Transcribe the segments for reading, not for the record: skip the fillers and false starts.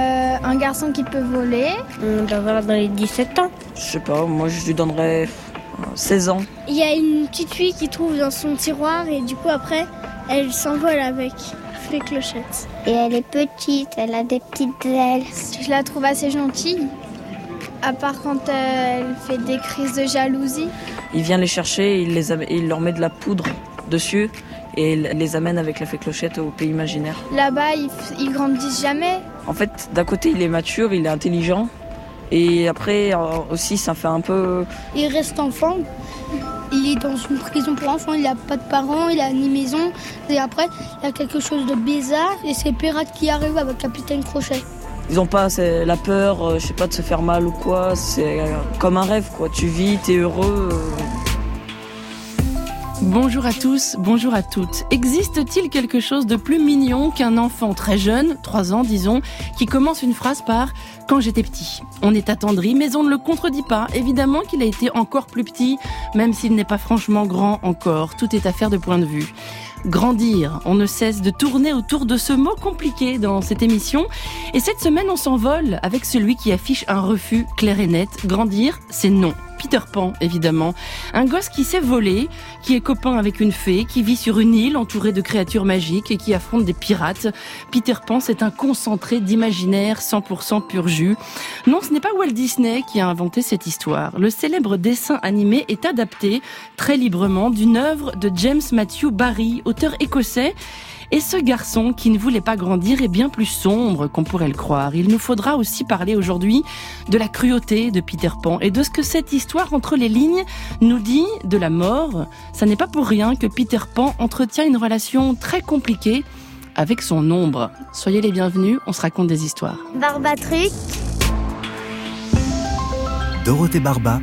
Un garçon qui peut voler. On doit avoir dans les 17 ans. Je sais pas, moi je lui donnerais 16 ans. Il y a une petite fille qui trouve dans son tiroir et du coup après, elle s'envole avec les clochettes. Et elle est petite, elle a des petites ailes. Je la trouve assez gentille, à part quand elle fait des crises de jalousie. Il vient les chercher, il leur met de la poudre dessus et il les amène avec la fée Clochette au pays imaginaire. Là-bas, ils grandissent jamais. En fait, d'un côté, il est mature, il est intelligent. Et après, aussi, ça fait un peu... Il reste enfant. Il est dans une prison pour enfants, il n'a pas de parents, il a ni maison. Et après, il y a quelque chose de bizarre et c'est les pirates qui arrivent avec Capitaine Crochet. Ils n'ont pas la peur, je sais pas, de se faire mal ou quoi. C'est comme un rêve, quoi. Tu vis, t'es heureux. Bonjour à tous, bonjour à toutes. Existe-t-il quelque chose de plus mignon qu'un enfant très jeune, 3 ans disons, qui commence une phrase par « quand j'étais petit ». On est attendri, mais on ne le contredit pas. Évidemment qu'il a été encore plus petit, même s'il n'est pas franchement grand encore. Tout est affaire de point de vue. Grandir, on ne cesse de tourner autour de ce mot compliqué dans cette émission. Et cette semaine, on s'envole avec celui qui affiche un refus clair et net. Grandir, c'est non. Peter Pan, évidemment. Un gosse qui sait voler, qui est copain avec une fée, qui vit sur une île entourée de créatures magiques et qui affronte des pirates. Peter Pan, c'est un concentré d'imaginaire 100% pur jus. Non, ce n'est pas Walt Disney qui a inventé cette histoire. Le célèbre dessin animé est adapté très librement d'une œuvre de James Matthew Barrie, auteur écossais. Et ce garçon qui ne voulait pas grandir est bien plus sombre qu'on pourrait le croire. Il nous faudra aussi parler aujourd'hui de la cruauté de Peter Pan et de ce que cette histoire entre les lignes nous dit de la mort. Ça n'est pas pour rien que Peter Pan entretient une relation très compliquée avec son ombre. Soyez les bienvenus, on se raconte des histoires. Barbatruc. Dorothée Barba.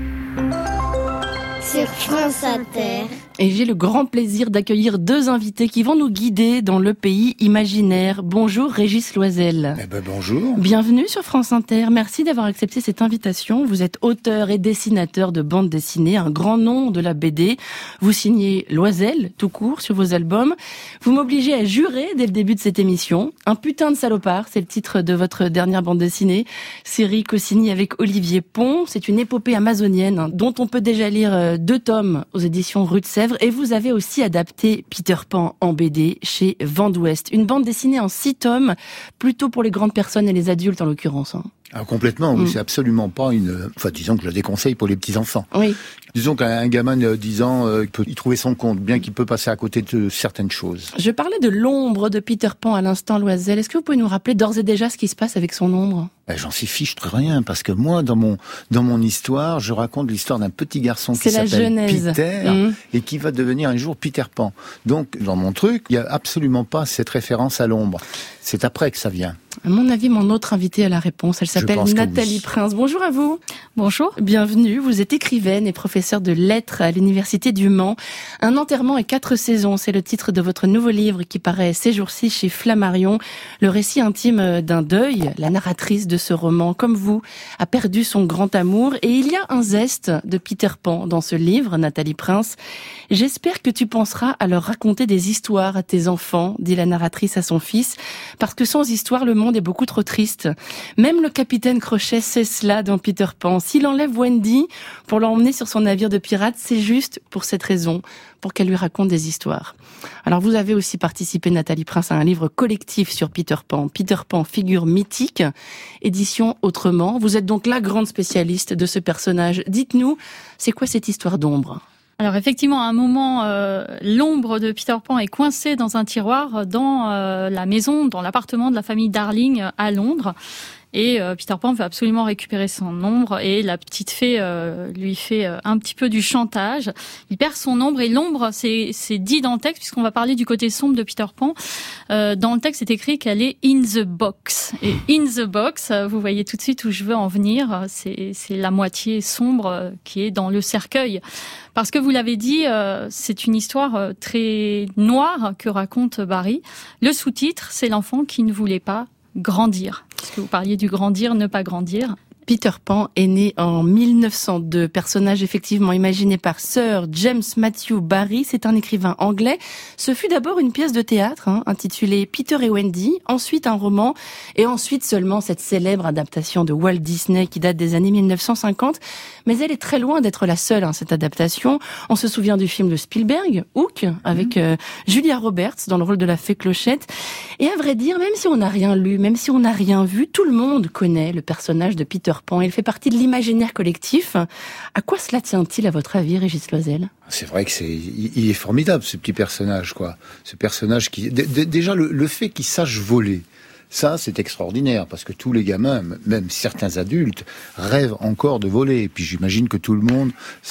Sur France Inter. Et j'ai le grand plaisir d'accueillir 2 invités qui vont nous guider dans le pays imaginaire. Bonjour Régis Loisel. Bonjour. Bienvenue sur France Inter. Merci d'avoir accepté cette invitation. Vous êtes auteur et dessinateur de bande dessinée, un grand nom de la BD. Vous signez Loisel, tout court, sur vos albums. Vous m'obligez à jurer dès le début de cette émission. Un putain de salopard, c'est le titre de votre dernière bande dessinée. Série co-signée avec Olivier Pont. C'est une épopée amazonienne dont on peut déjà lire 2 tomes aux éditions Rue de Sèvres. Et vous avez aussi adapté Peter Pan en BD chez Vent d'Ouest. Une bande dessinée en 6 tomes, plutôt pour les grandes personnes et les adultes en l'occurrence. Ah, complètement, oui, c'est absolument pas disons que je la déconseille pour les petits-enfants. Oui. Disons qu'un gamin de 10 ans peut y trouver son compte, bien qu'il peut passer à côté de certaines choses. Je parlais de l'ombre de Peter Pan à l'instant, Loisel. Est-ce que vous pouvez nous rappeler d'ores et déjà ce qui se passe avec son ombre ? J'en sais fiche de rien, parce que moi, dans mon histoire, je raconte l'histoire d'un petit garçon qui s'appelle Peter et qui va devenir un jour Peter Pan. Donc, dans mon truc, il y a absolument pas cette référence à l'ombre. C'est après que ça vient. À mon avis, mon autre invitée a la réponse. Elle s'appelle Nathalie Prince. Bonjour à vous. Bonjour. Bienvenue. Vous êtes écrivaine et professeure de lettres à l'Université du Mans. Un enterrement et 4 saisons, c'est le titre de votre nouveau livre qui paraît ces jours-ci chez Flammarion. Le récit intime d'un deuil. La narratrice de ce roman, comme vous, a perdu son grand amour. Et il y a un zeste de Peter Pan dans ce livre, Nathalie Prince. J'espère que tu penseras à leur raconter des histoires à tes enfants, dit la narratrice à son fils, parce que sans histoire, le monde est beaucoup trop triste. Même le capitaine Crochet sait cela dans Peter Pan. S'il enlève Wendy pour l'emmener sur son navire de pirates, c'est juste pour cette raison, pour qu'elle lui raconte des histoires. Alors vous avez aussi participé, Nathalie Prince, à un livre collectif sur Peter Pan. Peter Pan, figure mythique, édition Autrement. Vous êtes donc la grande spécialiste de ce personnage. Dites-nous, c'est quoi cette histoire d'ombre ? Alors effectivement, à un moment, l'ombre de Peter Pan est coincée dans un tiroir dans la maison, dans l'appartement de la famille Darling à Londres. Et Peter Pan veut absolument récupérer son ombre et la petite fée lui fait un petit peu du chantage. Il perd son ombre et l'ombre, c'est dit dans le texte, puisqu'on va parler du côté sombre de Peter Pan. Dans le texte, c'est écrit qu'elle est in the box. Et in the box, vous voyez tout de suite où je veux en venir. C'est la moitié sombre qui est dans le cercueil. Parce que vous l'avez dit, c'est une histoire très noire que raconte Barrie. Le sous-titre, c'est l'enfant qui ne voulait pas grandir. Parce que vous parliez du grandir, ne pas grandir. Peter Pan est né en 1902, personnage effectivement imaginé par Sir James Matthew Barrie, c'est un écrivain anglais. Ce fut d'abord une pièce de théâtre intitulée Peter et Wendy, ensuite un roman et ensuite seulement cette célèbre adaptation de Walt Disney qui date des années 1950. Mais elle est très loin d'être la seule, cette adaptation. On se souvient du film de Spielberg, Hook, avec Julia Roberts dans le rôle de la fée Clochette. Et à vrai dire, même si on n'a rien lu, même si on n'a rien vu, tout le monde connaît le personnage de Peter Pan. Il fait partie de l'imaginaire collectif. À quoi cela tient-il, à votre avis, Régis Loisel ? C'est vrai que il est formidable, ce petit personnage, quoi. Ce personnage qui, déjà, le fait qu'il sache voler. Ça, c'est extraordinaire, parce que tous les gamins, même certains adultes, rêvent encore de voler. Et puis j'imagine que tout le monde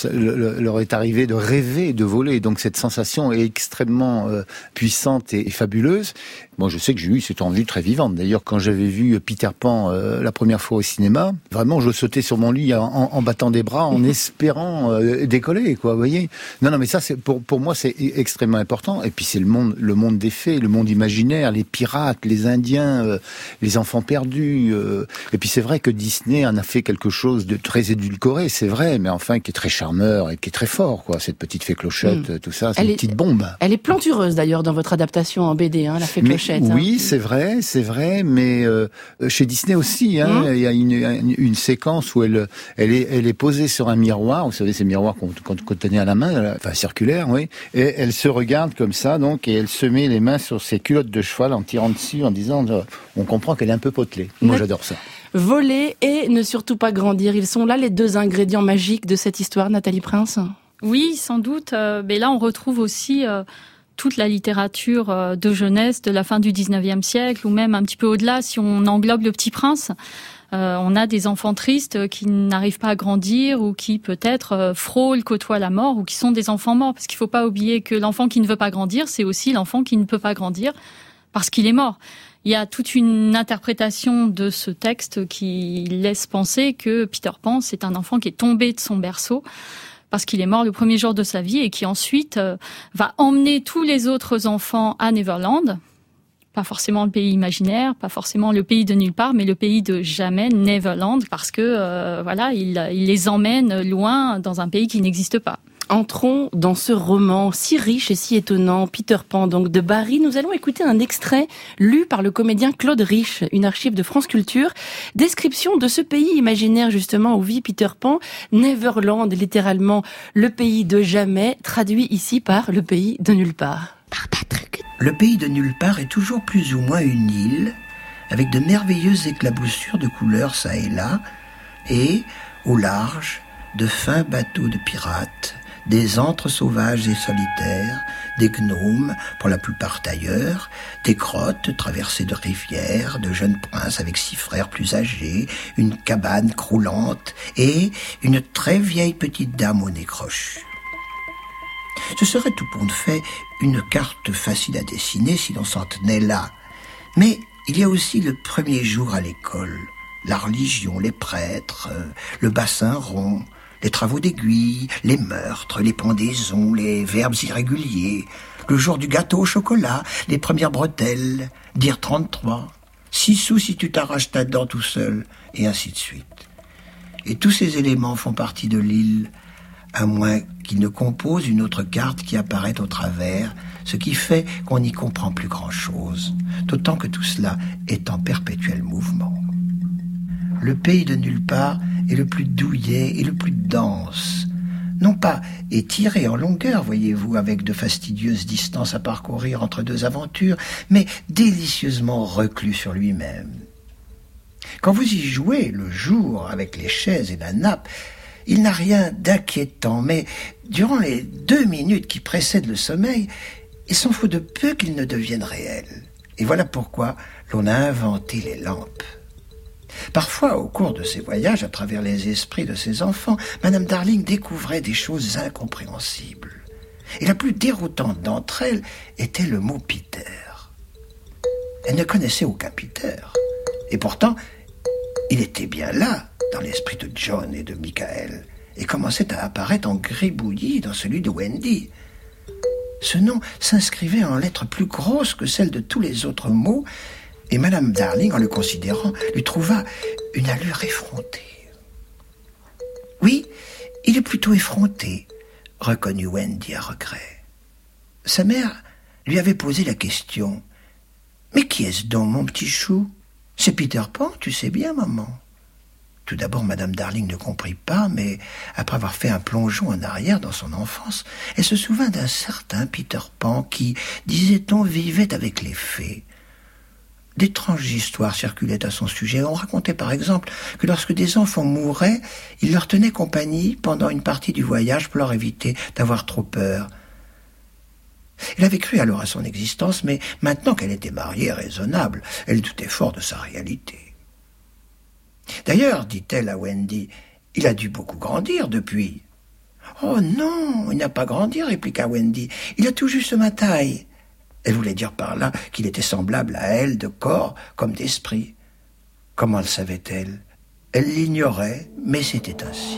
leur est arrivé de rêver de voler. Donc cette sensation est extrêmement puissante et fabuleuse. Moi, je sais que j'ai eu cette envie très vivante. D'ailleurs, quand j'avais vu Peter Pan la première fois au cinéma, vraiment, je sautais sur mon lit en battant des bras, en espérant décoller, quoi. Vous voyez ? Non, mais ça, c'est pour moi, c'est extrêmement important. Et puis c'est le monde des fées, le monde imaginaire, les pirates, les Indiens, les enfants perdus. Et puis c'est vrai que Disney en a fait quelque chose de très édulcoré, c'est vrai, mais enfin qui est très charmeur et qui est très fort, quoi. Cette petite fée Clochette, tout ça, c'est une petite bombe. Elle est plantureuse d'ailleurs dans votre adaptation en BD, la fée Clochette. Oui, c'est vrai, mais chez Disney aussi, il y a une séquence où elle est posée sur un miroir, vous savez, ces miroirs qu'on tenait à la main, enfin circulaire, oui, et elle se regarde comme ça, donc, et elle se met les mains sur ses culottes de cheval en tirant dessus, en disant, on comprend qu'elle est un peu potelée. Moi, j'adore ça. Voler et ne surtout pas grandir, ils sont là les deux ingrédients magiques de cette histoire, Nathalie Prince ? Oui, sans doute, mais là on retrouve aussi toute la littérature de jeunesse de la fin du 19e siècle, ou même un petit peu au-delà, si on englobe Le Petit Prince. On a des enfants tristes qui n'arrivent pas à grandir, ou qui peut-être frôlent, côtoient la mort, ou qui sont des enfants morts. Parce qu'il ne faut pas oublier que l'enfant qui ne veut pas grandir, c'est aussi l'enfant qui ne peut pas grandir parce qu'il est mort. Il y a toute une interprétation de ce texte qui laisse penser que Peter Pan, c'est un enfant qui est tombé de son berceau parce qu'il est mort le premier jour de sa vie, et qui ensuite va emmener tous les autres enfants à Neverland. Pas forcément le pays imaginaire, pas forcément le pays de nulle part, mais le pays de jamais, Neverland, parce que il les emmène loin dans un pays qui n'existe pas. Entrons dans ce roman si riche et si étonnant, Peter Pan donc de Barrie. Nous allons écouter un extrait lu par le comédien Claude Rich, une archive de France Culture. Description de ce pays imaginaire justement où vit Peter Pan, Neverland, littéralement le pays de jamais, traduit ici par le pays de nulle part. Le pays de nulle part est toujours plus ou moins une île, avec de merveilleuses éclaboussures de couleurs ça et là, et, au large, de fins bateaux de pirates, des antres sauvages et solitaires, des gnomes, pour la plupart tailleurs, des grottes traversées de rivières, de jeunes princes avec 6 frères plus âgés, une cabane croulante et une très vieille petite dame au nez crochu. Ce serait tout compte fait une carte facile à dessiner si l'on s'en tenait là. Mais il y a aussi le premier jour à l'école, la religion, les prêtres, le bassin rond, les travaux d'aiguille, les meurtres, les pendaisons, les verbes irréguliers, le jour du gâteau au chocolat, les premières bretelles, dire 33, 6 sous si tu t'arraches ta dent tout seul, et ainsi de suite. Et tous ces éléments font partie de l'île, à moins qu'ils ne composent une autre carte qui apparaît au travers, ce qui fait qu'on n'y comprend plus grand-chose, d'autant que tout cela est en perpétuel mouvement. Le pays de nulle part est le plus douillet et le plus dense, non pas étiré en longueur, voyez-vous, avec de fastidieuses distances à parcourir entre deux aventures, mais délicieusement reclus sur lui-même. Quand vous y jouez le jour avec les chaises et la nappe, il n'a rien d'inquiétant, mais durant les 2 minutes qui précèdent le sommeil, il s'en faut de peu qu'ils ne deviennent réels. Et voilà pourquoi l'on a inventé les lampes. Parfois, au cours de ses voyages à travers les esprits de ses enfants, Madame Darling découvrait des choses incompréhensibles. Et la plus déroutante d'entre elles était le mot Peter. Elle ne connaissait aucun Peter. Et pourtant, il était bien là, dans l'esprit de John et de Michael, et commençait à apparaître en gribouillis dans celui de Wendy. Ce nom s'inscrivait en lettres plus grosses que celles de tous les autres mots, et Madame Darling, en le considérant, lui trouva une allure effrontée. Il est plutôt effronté, reconnut Wendy à regret. Sa mère lui avait posé la question. « Mais qui est-ce donc, mon petit chou ? C'est Peter Pan, tu sais bien, maman. » Tout d'abord, Madame Darling ne comprit pas, mais après avoir fait un plongeon en arrière dans son enfance, elle se souvint d'un certain Peter Pan qui, disait-on, vivait avec les fées. D'étranges histoires circulaient à son sujet. On racontait par exemple que lorsque des enfants mouraient, il leur tenait compagnie pendant une partie du voyage pour leur éviter d'avoir trop peur. Elle avait cru alors à son existence, mais maintenant qu'elle était mariée et raisonnable, elle doutait fort de sa réalité. D'ailleurs, dit-elle à Wendy, il a dû beaucoup grandir depuis. Oh non, il n'a pas grandi, répliqua Wendy. Il a tout juste ma taille. Elle voulait dire par là qu'il était semblable à elle de corps comme d'esprit. Comment le savait-elle ? Elle l'ignorait, mais c'était ainsi.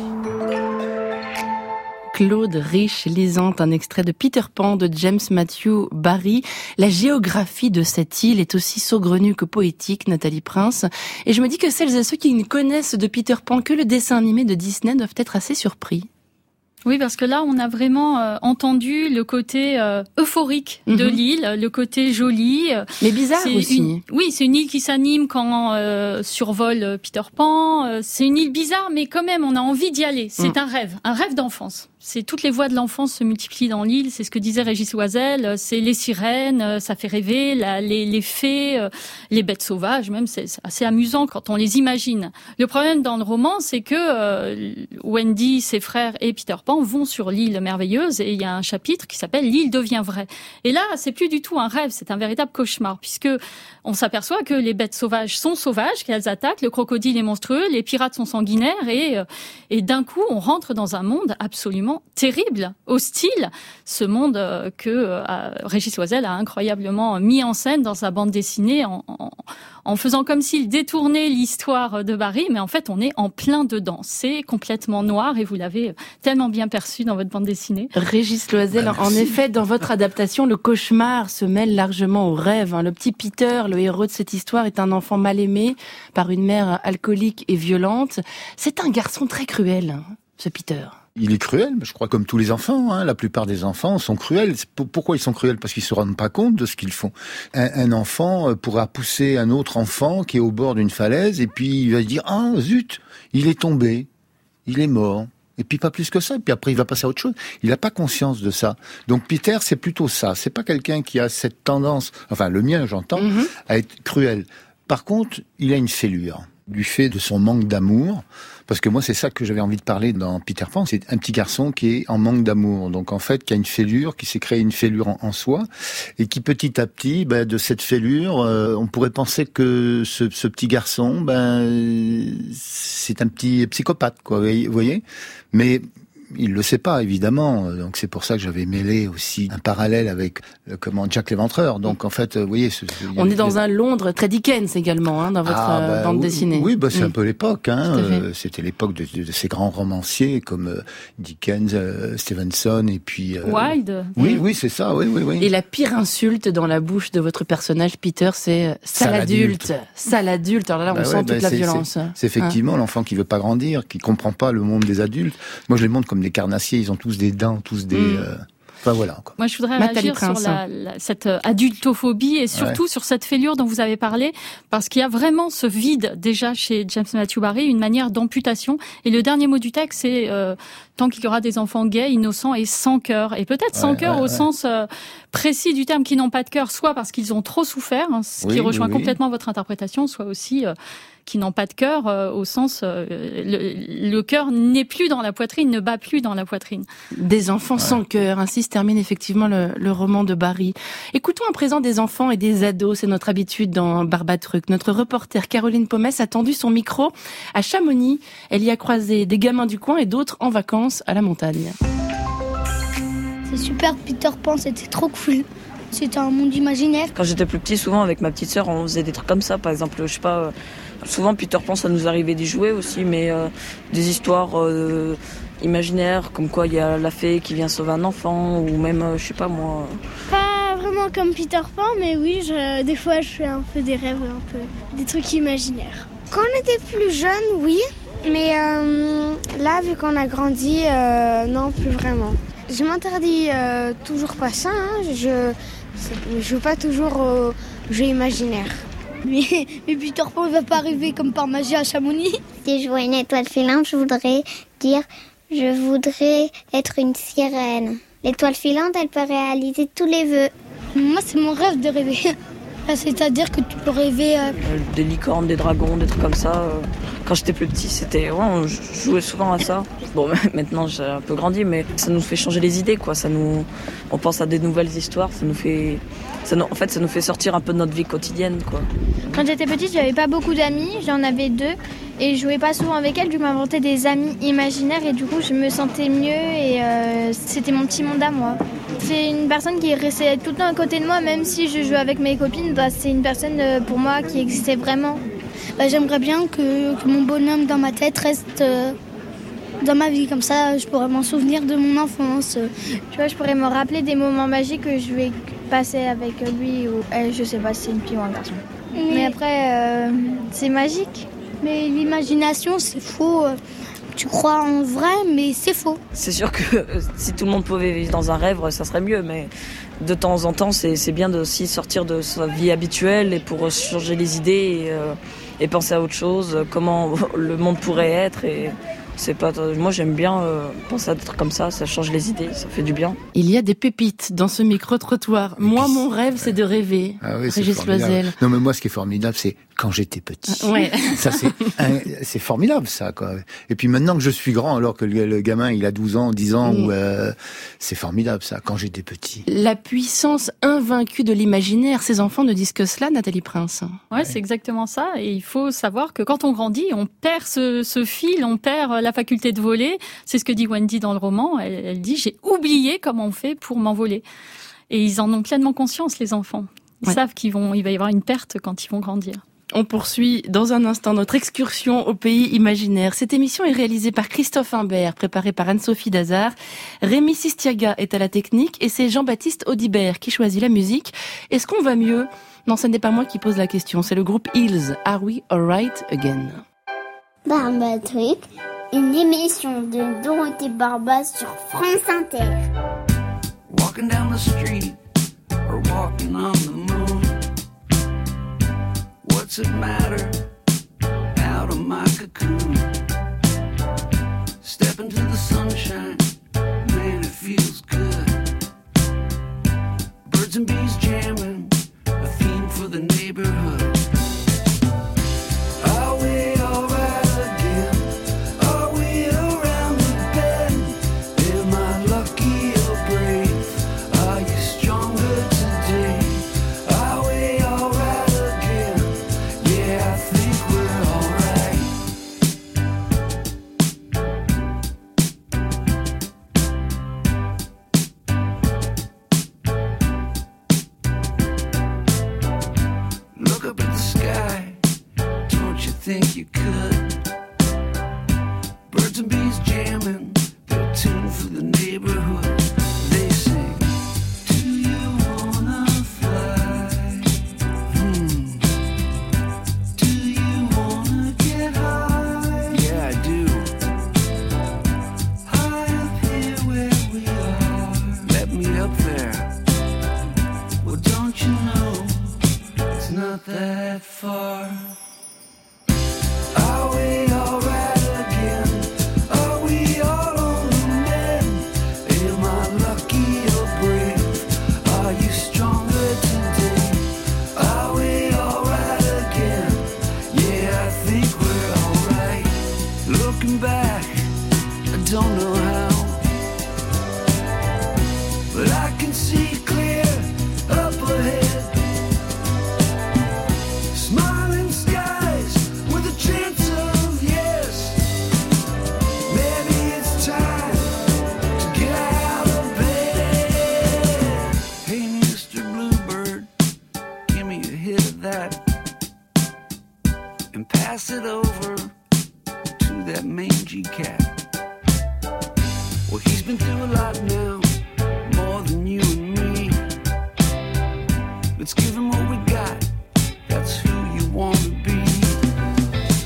Claude Rich lisant un extrait de Peter Pan de James Matthew Barrie. La géographie de cette île est aussi saugrenue que poétique, Nathalie Prince. Et je me dis que celles et ceux qui ne connaissent de Peter Pan que le dessin animé de Disney doivent être assez surpris. Oui, parce que là, on a vraiment entendu le côté euphorique de l'île, le côté joli. Mais bizarre aussi. Oui, c'est une île qui s'anime quand survole Peter Pan. C'est une île bizarre, mais quand même, on a envie d'y aller. C'est un rêve d'enfance. C'est toutes les voix de l'enfance se multiplient dans l'île. C'est ce que disait Régis Loisel. C'est les sirènes, ça fait rêver. Les fées, les bêtes sauvages, même c'est assez amusant quand on les imagine. Le problème dans le roman, c'est que Wendy, ses frères et Peter Pan vont sur l'île merveilleuse et il y a un chapitre qui s'appelle L'île devient vraie. Et là, c'est plus du tout un rêve, c'est un véritable cauchemar puisque on s'aperçoit que les bêtes sauvages sont sauvages, qu'elles attaquent, le crocodile est monstrueux, les pirates sont sanguinaires et d'un coup, on rentre dans un monde absolument terrible, hostile, ce monde que Régis Loisel a incroyablement mis en scène dans sa bande dessinée en faisant comme s'il détournait l'histoire de Barrie, mais en fait on est en plein dedans. C'est complètement noir et vous l'avez tellement bien perçu dans votre bande dessinée. Régis Loisel, en effet, dans votre adaptation, le cauchemar se mêle largement au rêve. Le petit Peter, le héros de cette histoire, est un enfant mal aimé par une mère alcoolique et violente. C'est un garçon très cruel, ce Peter. Il est cruel, je crois, comme tous les enfants. La plupart des enfants sont cruels. Pourquoi ils sont cruels ? Parce qu'ils se rendent pas compte de ce qu'ils font. Un enfant pourra pousser un autre enfant qui est au bord d'une falaise et puis il va se dire « Ah, zut, il est tombé, il est mort ». Et puis pas plus que ça. Et puis après, il va passer à autre chose. Il n'a pas conscience de ça. Donc Peter, c'est plutôt ça. C'est pas quelqu'un qui a cette tendance, enfin le mien, j'entends, à être cruel. Par contre, il a une fêlure du fait de son manque d'amour. Parce que moi, c'est ça que j'avais envie de parler dans Peter Pan. C'est un petit garçon qui est en manque d'amour. Donc, en fait, qui a une fêlure, qui s'est créé une fêlure en soi. Et qui, petit à petit, de cette fêlure, on pourrait penser que ce petit garçon, c'est un petit psychopathe, quoi. Vous voyez ? Mais il le sait pas, évidemment. Donc c'est pour ça que j'avais mêlé aussi un parallèle avec Jack l'Éventreur. Donc en fait, vous voyez, on est dans un Londres très Dickens également, dans votre bande dessinée. Oui, c'est un peu l'époque. C'était l'époque de ces grands romanciers comme Dickens, Stevenson et puis Wilde. Oui, c'est ça. Oui. Et la pire insulte dans la bouche de votre personnage Peter, c'est sale adulte. Sale adulte. Alors là, on sent toute la violence. C'est effectivement l'enfant qui veut pas grandir, qui comprend pas le monde des adultes. Moi, je les montre comme des carnassiers, ils ont tous des dents, tous des... Enfin voilà, quoi. Moi, je voudrais réagir sur cette adultophobie et surtout sur cette fêlure dont vous avez parlé, parce qu'il y a vraiment ce vide déjà chez James Matthew Barrie, une manière d'amputation. Et le dernier mot du texte, c'est tant qu'il y aura des enfants gays, innocents et sans cœur. Et peut-être sans cœur au sens précis du terme, qui n'ont pas de cœur, soit parce qu'ils ont trop souffert, ce qui rejoint complètement votre interprétation, soit aussi qui n'ont pas de cœur au sens le cœur n'est plus dans la poitrine, ne bat plus dans la poitrine. Des enfants sans cœur, ainsi se termine effectivement le roman de Barrie. Écoutons à présent des enfants et des ados, c'est notre habitude dans Barbatruc. Notre reporter Caroline Pomès a tendu son micro à Chamonix. Elle y a croisé des gamins du coin et d'autres en vacances à la montagne. C'est super, Peter Pan, c'était trop cool. C'était un monde imaginaire. Quand j'étais plus petit, souvent avec ma petite sœur, on faisait des trucs comme ça. Par exemple, je sais pas, souvent Peter Pan, ça nous arrivait d'y jouer aussi, mais des histoires imaginaires, comme quoi il y a la fée qui vient sauver un enfant, ou même, je sais pas moi. Pas vraiment comme Peter Pan, mais oui, des fois je fais un peu des rêves, un peu des trucs imaginaires. Quand on était plus jeune, oui. Mais là, vu qu'on a grandi, non, plus vraiment. Je m'interdis toujours pas ça. Je joue pas toujours aux jeux imaginaires. Mais Peter Pan ne va pas arriver comme par magie à Chamonix. Si je vois une étoile filante, je voudrais être une sirène. L'étoile filante, elle peut réaliser tous les vœux. Moi, c'est mon rêve de rêver. C'est-à-dire que tu peux rêver... Des licornes, des dragons, des trucs comme ça. Quand j'étais plus petit, on jouait souvent à ça. Bon, maintenant j'ai un peu grandi, mais ça nous fait changer les idées, quoi. On pense à des nouvelles histoires, ça nous fait sortir un peu de notre vie quotidienne, quoi. Quand j'étais petite, j'avais pas beaucoup d'amis, j'en avais 2 et je jouais pas souvent avec elles. Je m'inventais des amis imaginaires et du coup je me sentais mieux et c'était mon petit monde à moi. C'est une personne qui restait tout le temps à côté de moi, même si je jouais avec mes copines, c'est une personne pour moi qui existait vraiment. J'aimerais bien que mon bonhomme dans ma tête reste dans ma vie, comme ça je pourrais m'en souvenir de mon enfance. Tu vois, je pourrais me rappeler des moments magiques que je vais passer avec lui ou elle, je sais pas si c'est une fille ou un garçon. Mais après, c'est magique. Mais l'imagination, c'est faux. Tu crois en vrai, mais c'est faux. C'est sûr que si tout le monde pouvait vivre dans un rêve, ça serait mieux. Mais de temps en temps, c'est bien de aussi sortir de sa vie habituelle et pour changer les idées et penser à autre chose, comment le monde pourrait être. Moi j'aime bien penser à des trucs comme ça change les idées, ça fait du bien. Il y a des pépites dans ce micro-trottoir. Moi, mon rêve, c'est de rêver. Ah oui, Régis Loisel. Non, mais moi, ce qui est formidable, c'est quand j'étais petit. Ouais. Ça, c'est formidable, ça, quoi. Et puis maintenant que je suis grand, alors que le gamin, il a 12 ans, 10 ans, c'est formidable, ça, quand j'étais petit. La puissance invaincue de l'imaginaire, ces enfants ne disent que cela, Nathalie Prince. Ouais, c'est exactement ça. Et il faut savoir que quand on grandit, on perd ce fil, on perd la faculté de voler. C'est ce que dit Wendy dans le roman. Elle dit « J'ai oublié comment on fait pour m'envoler ». Et ils en ont pleinement conscience, les enfants. Ils savent il va y avoir une perte quand ils vont grandir. On poursuit dans un instant notre excursion au pays imaginaire. Cette émission est réalisée par Christophe Imbert, préparée par Anne-Sophie Dazard. Rémi Sistiaga est à la technique et c'est Jean-Baptiste Audibert qui choisit la musique. Est-ce qu'on va mieux ? Non, ce n'est pas moi qui pose la question, c'est le groupe Hills. Are we alright again ? Barbatruc, une émission de Dorothée Barba sur France Inter. Walking down the street or walking on the moon. What's it matter? Out of my cocoon. Step into the sunshine, man, it feels good. Birds and bees jamming, a theme for the neighborhood. Are we alright again? Are we around the bend? Am I lucky or brave? Are you stronger today? Are we alright again? Yeah, I think we're alright. Look up at the sky, don't you think you could? Birds and bees jamming, they're tuned for the neighborhood. They sing, do you wanna fly? Do you wanna get high? Yeah, I do. High up here where we are. Let me up there. Well, don't you know, it's not that far. Are we alright again? Are we all on the mend? Am I lucky or brave? Are you stronger today? Are we alright again? Yeah, I think we're alright. Looking back, I don't know how, but I can see clear up ahead. Smiling skies with a chance of yes. Maybe it's time to get out of bed. Hey, Mr. Bluebird, give me a hit of that and pass it over to that mangy cat. Well, he's been through a lot now, more than you and me. Let's give him what we got. That's who you want to be.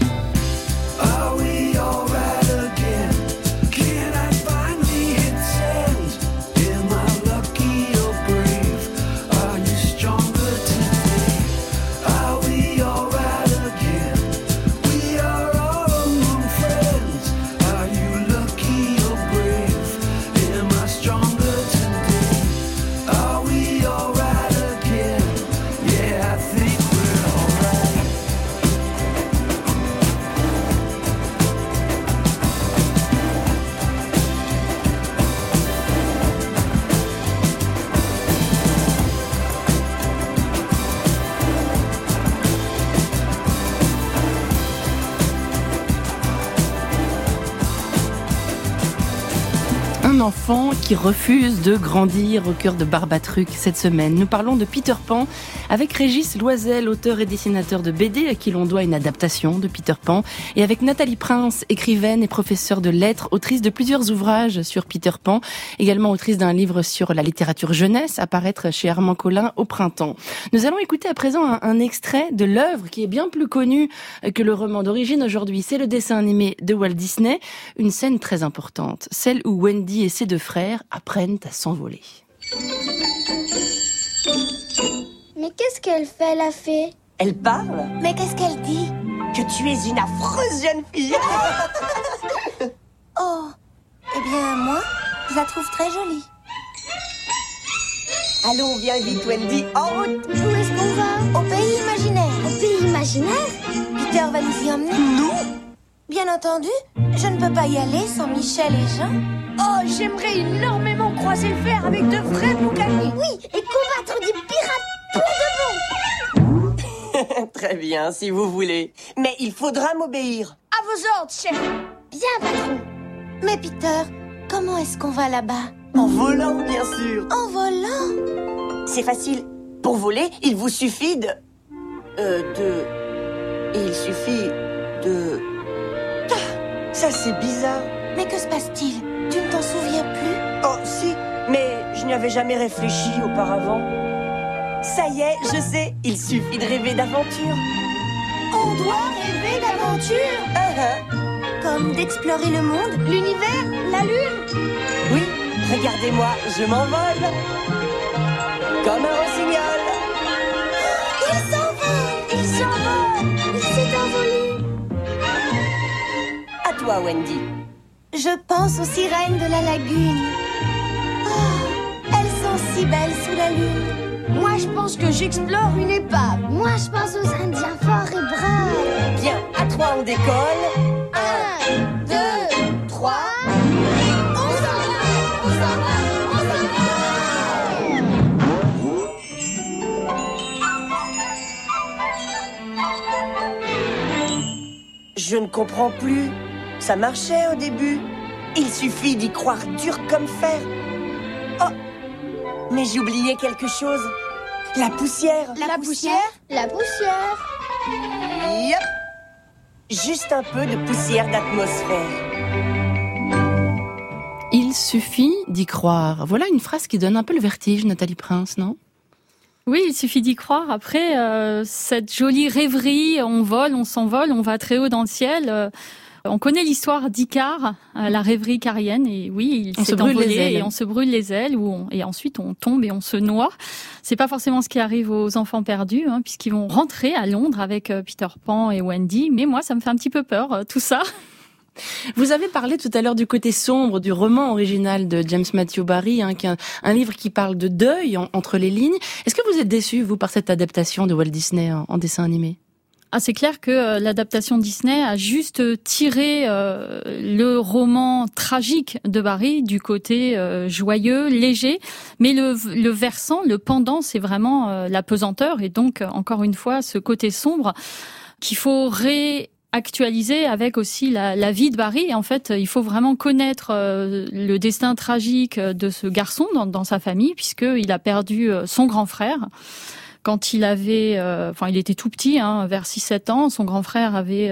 un enfant qui refuse de grandir au cœur de Barbatruc cette semaine. Nous parlons de Peter Pan avec Régis Loisel, auteur et dessinateur de BD à qui l'on doit une adaptation de Peter Pan, et avec Nathalie Prince, écrivaine et professeure de lettres, autrice de plusieurs ouvrages sur Peter Pan, également autrice d'un livre sur la littérature jeunesse à paraître chez Armand Collin au printemps. Nous allons écouter à présent un extrait de l'œuvre qui est bien plus connue que le roman d'origine aujourd'hui. C'est le dessin animé de Walt Disney, une scène très importante, celle où Wendy et ses deux frères apprennent à s'envoler. Mais qu'est-ce qu'elle fait, la fée? Elle parle? Mais qu'est-ce qu'elle dit? Que tu es une affreuse jeune fille. Oh, eh bien, moi, je la trouve très jolie. Allons, viens vite, Wendy, en route. Où est-ce qu'on va? Au pays imaginaire. Au pays imaginaire? Peter va nous y emmener? Nous? Bien entendu, je ne peux pas y aller sans Michel et Jean. Oh, j'aimerais énormément croiser le fer avec de vrais boucaniers. Oui, et combattre des pirates pour de bon. Très bien, si vous voulez. Mais il faudra m'obéir. À vos ordres, chef. Bien, patron. Mais Peter, comment est-ce qu'on va là-bas? En volant, bien sûr. En volant? C'est facile. Pour voler, il vous suffit de... Il suffit de... Ah, ça c'est bizarre. Mais que se passe-t-il? Tu ne t'en souviens plus? Oh, si, mais je n'y avais jamais réfléchi auparavant. Ça y est, je sais, il suffit de rêver d'aventure. On doit rêver d'aventure? Comme d'explorer le monde, l'univers, la lune? Oui, regardez-moi, je m'envole. Comme un rossignol. Il s'envole! Il s'envole! Il s'est envolé! À toi, Wendy. Je pense aux sirènes de la lagune. Oh, elles sont si belles sous la lune. Moi, je pense que j'explore une épave. Moi, je pense aux Indiens forts et braves. Bien, à 3, on décolle. 1, 2, 3... On s'en va! On s'en va! On s'en va! Je ne comprends plus. Ça marchait au début. Il suffit d'y croire dur comme fer. Oh, mais j'ai oublié quelque chose. La poussière. La poussière? La poussière. Yep. Juste un peu de poussière d'atmosphère. Il suffit d'y croire. Voilà une phrase qui donne un peu le vertige, Nathalie Prince, non? Oui, il suffit d'y croire. Après, cette jolie rêverie, on vole, on s'envole, on va très haut dans le ciel. On connaît l'histoire d'Icare, la rêverie icarienne, et oui, il s'est envolé et on se brûle les ailes, et ensuite on tombe et on se noie. C'est pas forcément ce qui arrive aux enfants perdus, puisqu'ils vont rentrer à Londres avec Peter Pan et Wendy, mais moi ça me fait un petit peu peur, tout ça. Vous avez parlé tout à l'heure du côté sombre du roman original de James Matthew Barrie, qui est un livre qui parle de deuil entre les lignes. Est-ce que vous êtes déçu, vous, par cette adaptation de Walt Disney en dessin animé? Ah, c'est clair que l'adaptation Disney a juste tiré le roman tragique de Barrie du côté joyeux, léger, mais le versant, le pendant, c'est vraiment la pesanteur, et donc encore une fois ce côté sombre qu'il faut réactualiser avec aussi la vie de Barrie. Et en fait, il faut vraiment connaître le destin tragique de ce garçon dans sa famille, puisqu'il a perdu son grand frère. Quand il avait, il était tout petit, vers 6-7 ans. Son grand frère avait,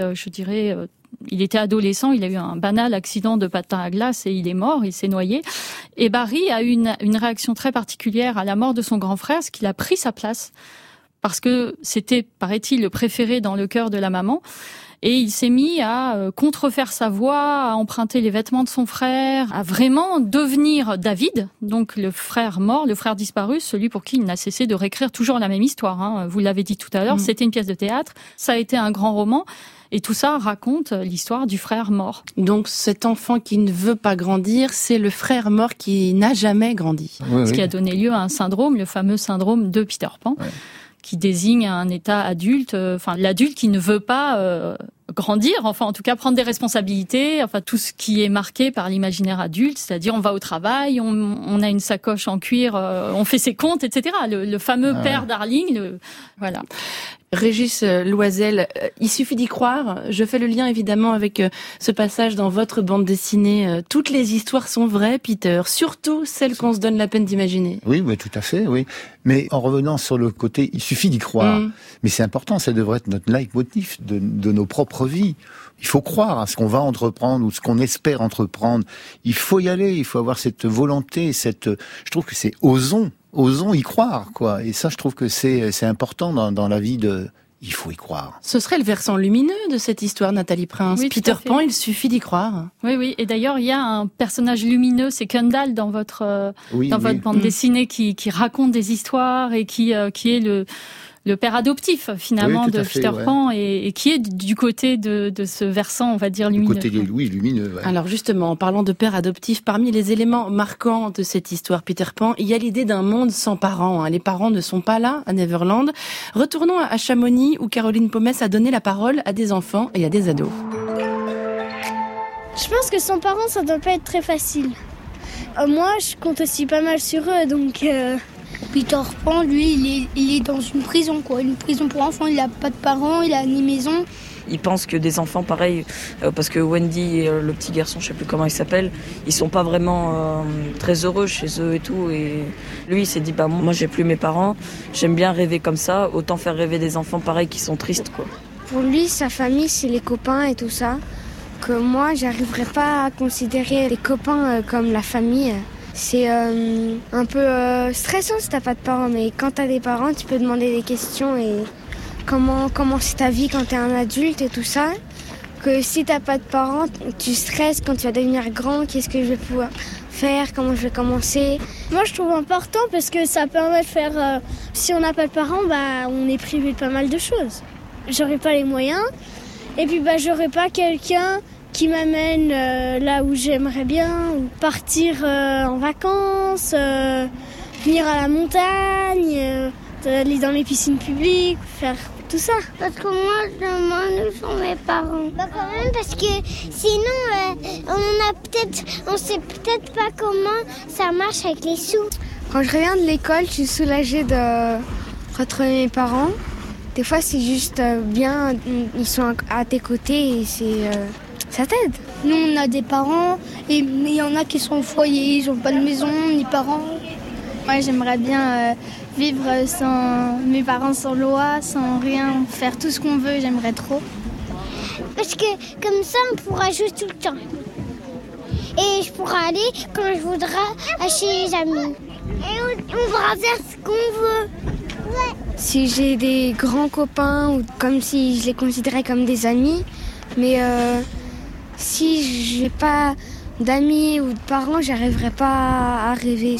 il était adolescent. Il a eu un banal accident de patin à glace et il est mort. Il s'est noyé. Et Barrie a eu une réaction très particulière à la mort de son grand frère, ce qu'il a pris sa place parce que c'était, paraît-il, le préféré dans le cœur de la maman. Et il s'est mis à contrefaire sa voix, à emprunter les vêtements de son frère, à vraiment devenir David, donc le frère mort, le frère disparu, celui pour qui il n'a cessé de réécrire toujours la même histoire. Vous l'avez dit tout à l'heure, C'était une pièce de théâtre, ça a été un grand roman, et tout ça raconte l'histoire du frère mort. Donc cet enfant qui ne veut pas grandir, c'est le frère mort qui n'a jamais grandi. Oui, ce qui a donné lieu à un syndrome, le fameux syndrome de Peter Pan. Oui. Qui désigne un état adulte, l'adulte qui ne veut pas grandir, en tout cas prendre des responsabilités, tout ce qui est marqué par l'imaginaire adulte, c'est-à-dire on va au travail, on a une sacoche en cuir, on fait ses comptes, etc. Le fameux père Darling, voilà. Régis Loisel, il suffit d'y croire. Je fais le lien évidemment avec ce passage dans votre bande dessinée. Toutes les histoires sont vraies, Peter, surtout celles qu'on se donne la peine d'imaginer. Oui, tout à fait, oui. Mais en revenant sur le côté, il suffit d'y croire. Mais c'est important, ça devrait être notre leitmotiv de nos propres vies. Il faut croire à ce qu'on va entreprendre ou ce qu'on espère entreprendre. Il faut y aller, il faut avoir cette volonté, je trouve que c'est osons y croire, quoi. Et ça, je trouve que c'est important dans la vie il faut y croire. Ce serait le versant lumineux de cette histoire, Nathalie Prince. Oui, Peter Pan, il suffit d'y croire. Oui. Et d'ailleurs, il y a un personnage lumineux, c'est Kendall dans votre bande dessinée qui raconte des histoires et qui est le père adoptif finalement de Peter Pan et qui est du côté de ce versant, on va dire, lumineux. Du côté, lumineux. Ouais. Alors justement, en parlant de père adoptif, parmi les éléments marquants de cette histoire Peter Pan, il y a l'idée d'un monde sans parents. Les parents ne sont pas là à Neverland. Retournons à Chamonix où Caroline Pomès a donné la parole à des enfants et à des ados. Je pense que sans parents, ça doit pas être très facile. Moi, je compte aussi pas mal sur eux, donc... Peter Pan, lui, il est dans une prison, quoi. Une prison pour enfants, il a pas de parents, il a ni maison. Il pense que des enfants pareils, parce que Wendy et le petit garçon, je sais plus comment il s'appelle, ils sont pas vraiment très heureux chez eux et tout. Et lui, il s'est dit, moi j'ai plus mes parents, j'aime bien rêver comme ça, autant faire rêver des enfants pareils qui sont tristes, quoi. Pour lui, sa famille, c'est les copains et tout ça. Que moi, j'arriverais pas à considérer les copains comme la famille. C'est un peu stressant si t'as pas de parents, mais quand t'as des parents, tu peux demander des questions et comment c'est ta vie quand t'es un adulte et tout ça. Que si t'as pas de parents, tu stresses quand tu vas devenir grand, qu'est-ce que je vais pouvoir faire, comment je vais commencer. Moi je trouve important parce que ça permet de faire, si on n'a pas de parents, on est privé de pas mal de choses. J'aurais pas les moyens et puis j'aurais pas quelqu'un qui m'amène là où j'aimerais bien, ou partir en vacances, venir à la montagne, aller dans les piscines publiques, faire tout ça. Parce que moi, je demande où sont mes parents. Quand même, parce que sinon, on sait peut-être pas comment ça marche avec les sous. Quand je reviens de l'école, je suis soulagée de retrouver mes parents. Des fois, c'est juste bien, ils sont à tes côtés et ça t'aide. Nous, on a des parents, mais il y en a qui sont au foyer, ils n'ont pas de maison, ni parents. Moi, j'aimerais bien vivre sans mes parents, sans loi, sans rien, faire tout ce qu'on veut, j'aimerais trop. Parce que comme ça, on pourra jouer tout le temps. Et je pourrai aller quand je voudrais chez les amis. Et on pourra faire ce qu'on veut. Ouais. Si j'ai des grands copains, ou comme si je les considérais comme des amis, mais... si j'ai pas d'amis ou de parents, j'arriverai pas à rêver.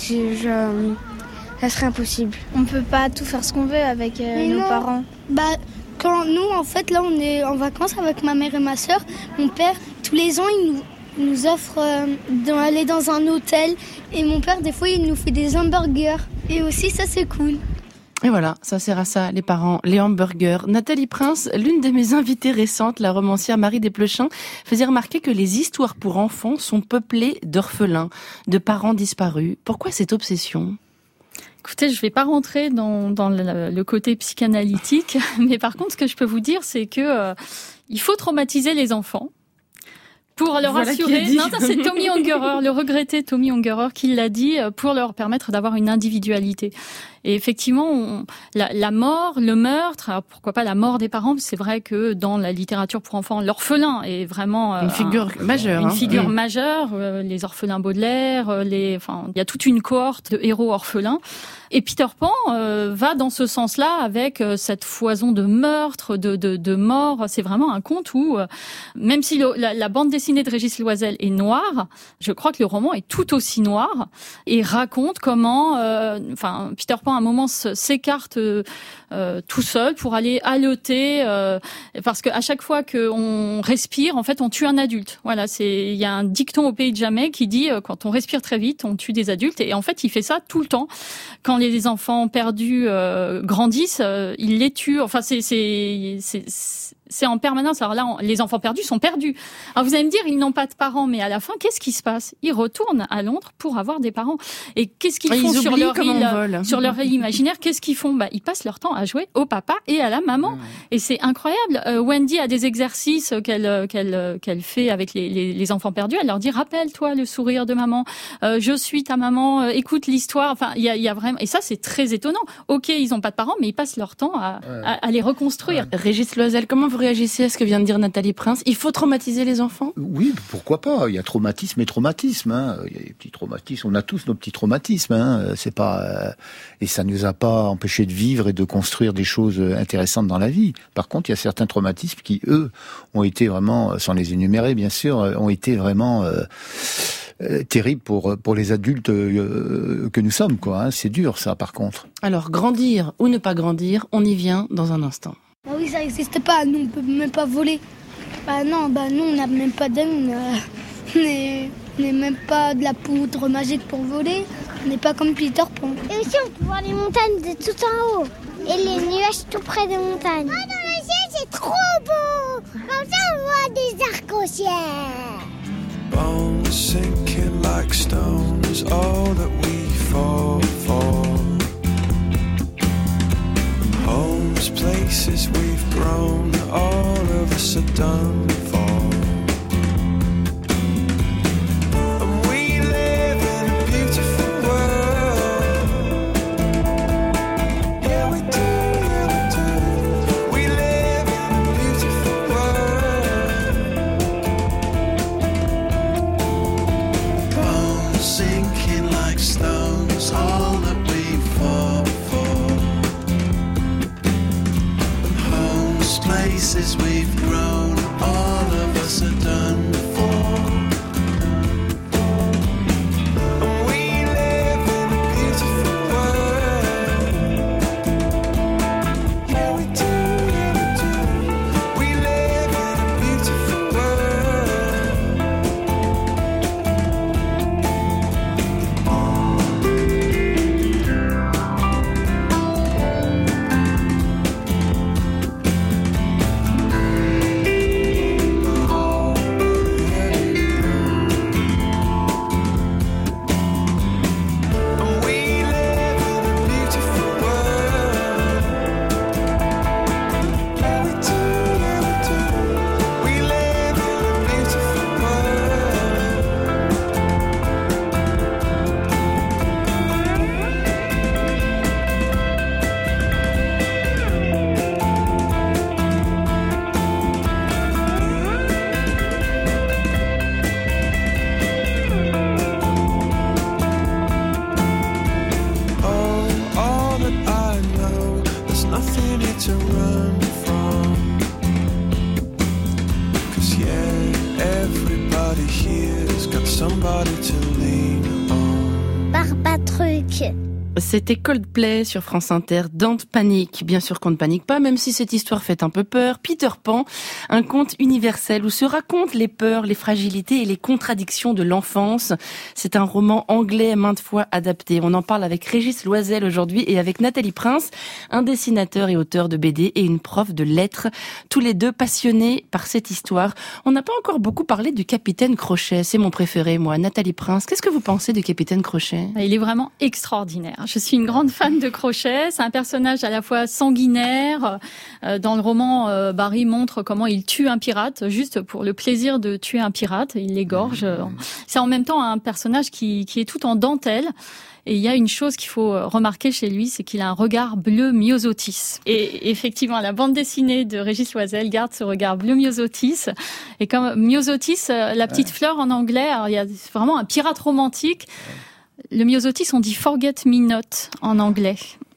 Ça serait impossible. On peut pas tout faire ce qu'on veut avec nos parents. Quand nous, en fait, là, on est en vacances avec ma mère et ma sœur, mon père, tous les ans, il nous offre d'aller dans un hôtel. Et mon père, des fois, il nous fait des hamburgers. Et aussi, ça, c'est cool. Et voilà, ça sert à ça, les parents, les hamburgers. Nathalie Prince, l'une de mes invitées récentes, la romancière Marie Desplechin, faisait remarquer que les histoires pour enfants sont peuplées d'orphelins, de parents disparus. Pourquoi cette obsession ? Écoutez, je vais pas rentrer dans le côté psychanalytique, mais par contre, ce que je peux vous dire, c'est que il faut traumatiser les enfants. Pour leur assurer, non, ça c'est Tommy Ungerer, le regretté Tommy Ungerer qui l'a dit, pour leur permettre d'avoir une individualité. Et effectivement, la mort, le meurtre, alors pourquoi pas la mort des parents, c'est vrai que dans la littérature pour enfants, l'orphelin est vraiment une figure majeure. Une figure majeure, les orphelins Baudelaire, il y a toute une cohorte de héros orphelins. Et Peter Pan va dans ce sens-là avec cette foison de meurtres, de morts. C'est vraiment un conte où, même si la bande dessinée de Régis Loisel est noire, je crois que le roman est tout aussi noir et raconte comment, Peter Pan à un moment s'écarte tout seul pour aller haleter, parce que à chaque fois qu'on respire, en fait, on tue un adulte. Voilà, il y a un dicton au Pays de Jamais qui dit quand on respire très vite, on tue des adultes. Et en fait, il fait ça tout le temps. Quand les enfants perdus grandissent, il les tue. Enfin, C'est en permanence. Alors là, les enfants perdus sont perdus. Alors vous allez me dire, ils n'ont pas de parents, mais à la fin, qu'est-ce qui se passe? Ils retournent à Londres pour avoir des parents. Et qu'est-ce qu'ils font sur leur île imaginaire? Qu'est-ce qu'ils font? Ils passent leur temps à jouer au papa et à la maman. Et c'est incroyable. Wendy a des exercices qu'elle fait avec les enfants perdus. Elle leur dit, rappelle-toi le sourire de maman. Je suis ta maman. Écoute l'histoire. Enfin, il y a vraiment. Et ça, c'est très étonnant. Ok, ils n'ont pas de parents, mais ils passent leur temps à les reconstruire. Régis Loisel, comment vous réagissez à ce que vient de dire Nathalie Prince? Il faut traumatiser les enfants? Oui, pourquoi pas. Il y a traumatisme et traumatisme. Il y a des petits traumatismes. On a tous nos petits traumatismes. C'est pas et ça ne nous a pas empêché de vivre et de construire des choses intéressantes dans la vie. Par contre, il y a certains traumatismes qui, eux, ont été vraiment, sans les énumérer bien sûr, ont été vraiment terribles pour les adultes que nous sommes, quoi. C'est dur, ça, par contre. Alors, grandir ou ne pas grandir, on y vient dans un instant. Ah oui, ça n'existe pas. Nous, on peut même pas voler. Nous, on n'a même pas d'ailes. On n'est même pas de la poudre magique pour voler. On n'est pas comme Peter Pan. Et aussi, on peut voir les montagnes de tout en haut. Et les nuages tout près des montagnes. Dans le ciel, c'est trop beau. Comme ça, on voit des arcs-en-ciel. Bones sinking like stones, all that we fall for. Homes, places we've grown, all of us are done for. And we live in a beautiful world. Yeah, we do, yeah, we do. We live in a beautiful world. Bones sinking like stones, all that we fall for. Places we've grown, all of us are done for. And we live in a beautiful world. Yeah, we do, yeah, we do. We live in a beautiful C'était Coldplay sur France Inter, Don't Panic. Bien sûr qu'on ne panique pas, même si cette histoire fait un peu peur. Peter Pan, un conte universel où se racontent les peurs, les fragilités et les contradictions de l'enfance. C'est un roman anglais maintes fois adapté. On en parle avec Régis Loisel aujourd'hui et avec Nathalie Prince, un dessinateur et auteur de BD et une prof de lettres. Tous les deux passionnés par cette histoire. On n'a pas encore beaucoup parlé du Capitaine Crochet. C'est mon préféré, moi. Nathalie Prince, qu'est-ce que vous pensez du Capitaine Crochet? Il est vraiment extraordinaire. Je suis une grande fan de Crochet. C'est un personnage à la fois sanguinaire. Dans le roman, Barry montre comment il tue un pirate, juste pour le plaisir de tuer un pirate. Il l'égorge. C'est en même temps un personnage qui est tout en dentelle. Et il y a une chose qu'il faut remarquer chez lui, c'est qu'il a un regard bleu myosotis. Et effectivement, la bande dessinée de Régis Loisel garde ce regard bleu myosotis. Et comme myosotis, la petite fleur en anglais, alors il y a vraiment un pirate romantique. Le myosotis, on dit forget me not en anglais.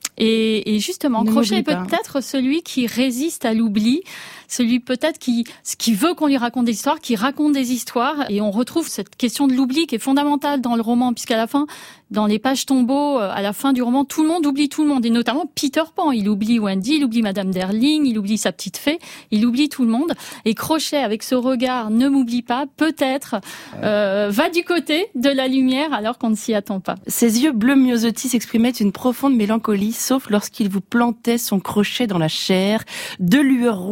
Et justement, Crochet est peut-être celui qui résiste à l'oubli, celui peut-être qui veut qu'on lui raconte des histoires, qui raconte des histoires. Et on retrouve cette question de l'oubli qui est fondamentale dans le roman, puisqu'à la fin, dans les pages tombeaux, à la fin du roman, tout le monde oublie tout le monde, et notamment Peter Pan. Il oublie Wendy, il oublie Madame Darling, il oublie sa petite fée, il oublie tout le monde. Et Crochet, avec ce regard, ne m'oublie pas, peut-être, va du côté de la lumière alors qu'on ne s'y attend pas. Ses yeux bleus myosotis exprimaient une profonde mélancolie, sauf lorsqu'il vous plantait son crochet dans la chair. Deux lueurs rouges apparaissaient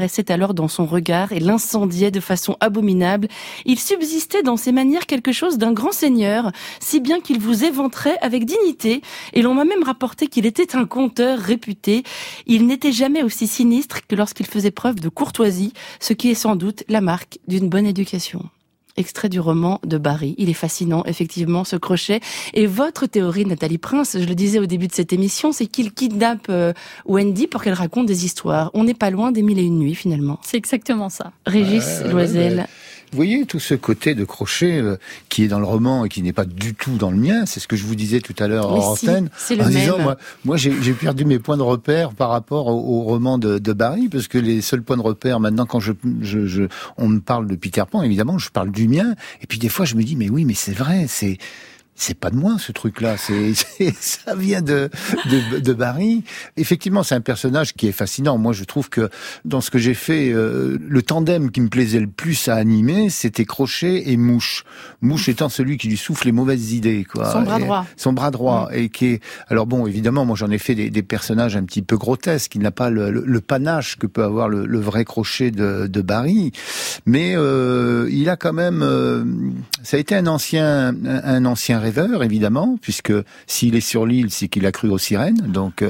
apparaissait alors dans son regard et l'incendiait de façon abominable. Il subsistait dans ses manières quelque chose d'un grand seigneur, si bien qu'il vous éventrait avec dignité, et l'on m'a même rapporté qu'il était un conteur réputé. Il n'était jamais aussi sinistre que lorsqu'il faisait preuve de courtoisie, ce qui est sans doute la marque d'une bonne éducation. Extrait du roman de Barry. Il est fascinant, effectivement, ce Crochet. Et votre théorie, Nathalie Prince, je le disais au début de cette émission, c'est qu'il kidnappe Wendy pour qu'elle raconte des histoires. On n'est pas loin des 1001 nuits, finalement. C'est exactement ça. Régis Loisel. Vous voyez tout ce côté de Crochet qui est dans le roman et qui n'est pas du tout dans le mien. C'est ce que je vous disais tout à l'heure en antenne. C'est le même. Disant, moi j'ai perdu mes points de repère par rapport au roman de Barry, parce que les seuls points de repère maintenant, quand on me parle de Peter Pan, évidemment, je parle du mien. Et puis des fois, je me dis, mais oui, mais c'est vrai, c'est pas de moi ce truc-là, ça vient de Barry. Effectivement, c'est un personnage qui est fascinant. Moi, je trouve que dans ce que j'ai fait, le tandem qui me plaisait le plus à animer, c'était Crochet et Mouche. Mouche étant celui qui lui souffle les mauvaises idées, quoi. Son bras droit. Et qui est. Alors bon, évidemment, moi j'en ai fait des personnages un petit peu grotesques. Il n'a pas le panache que peut avoir le vrai Crochet de Barry, mais il a quand même. Ça a été un ancien rêveur, évidemment, puisque s'il est sur l'île, c'est qu'il a cru aux sirènes, donc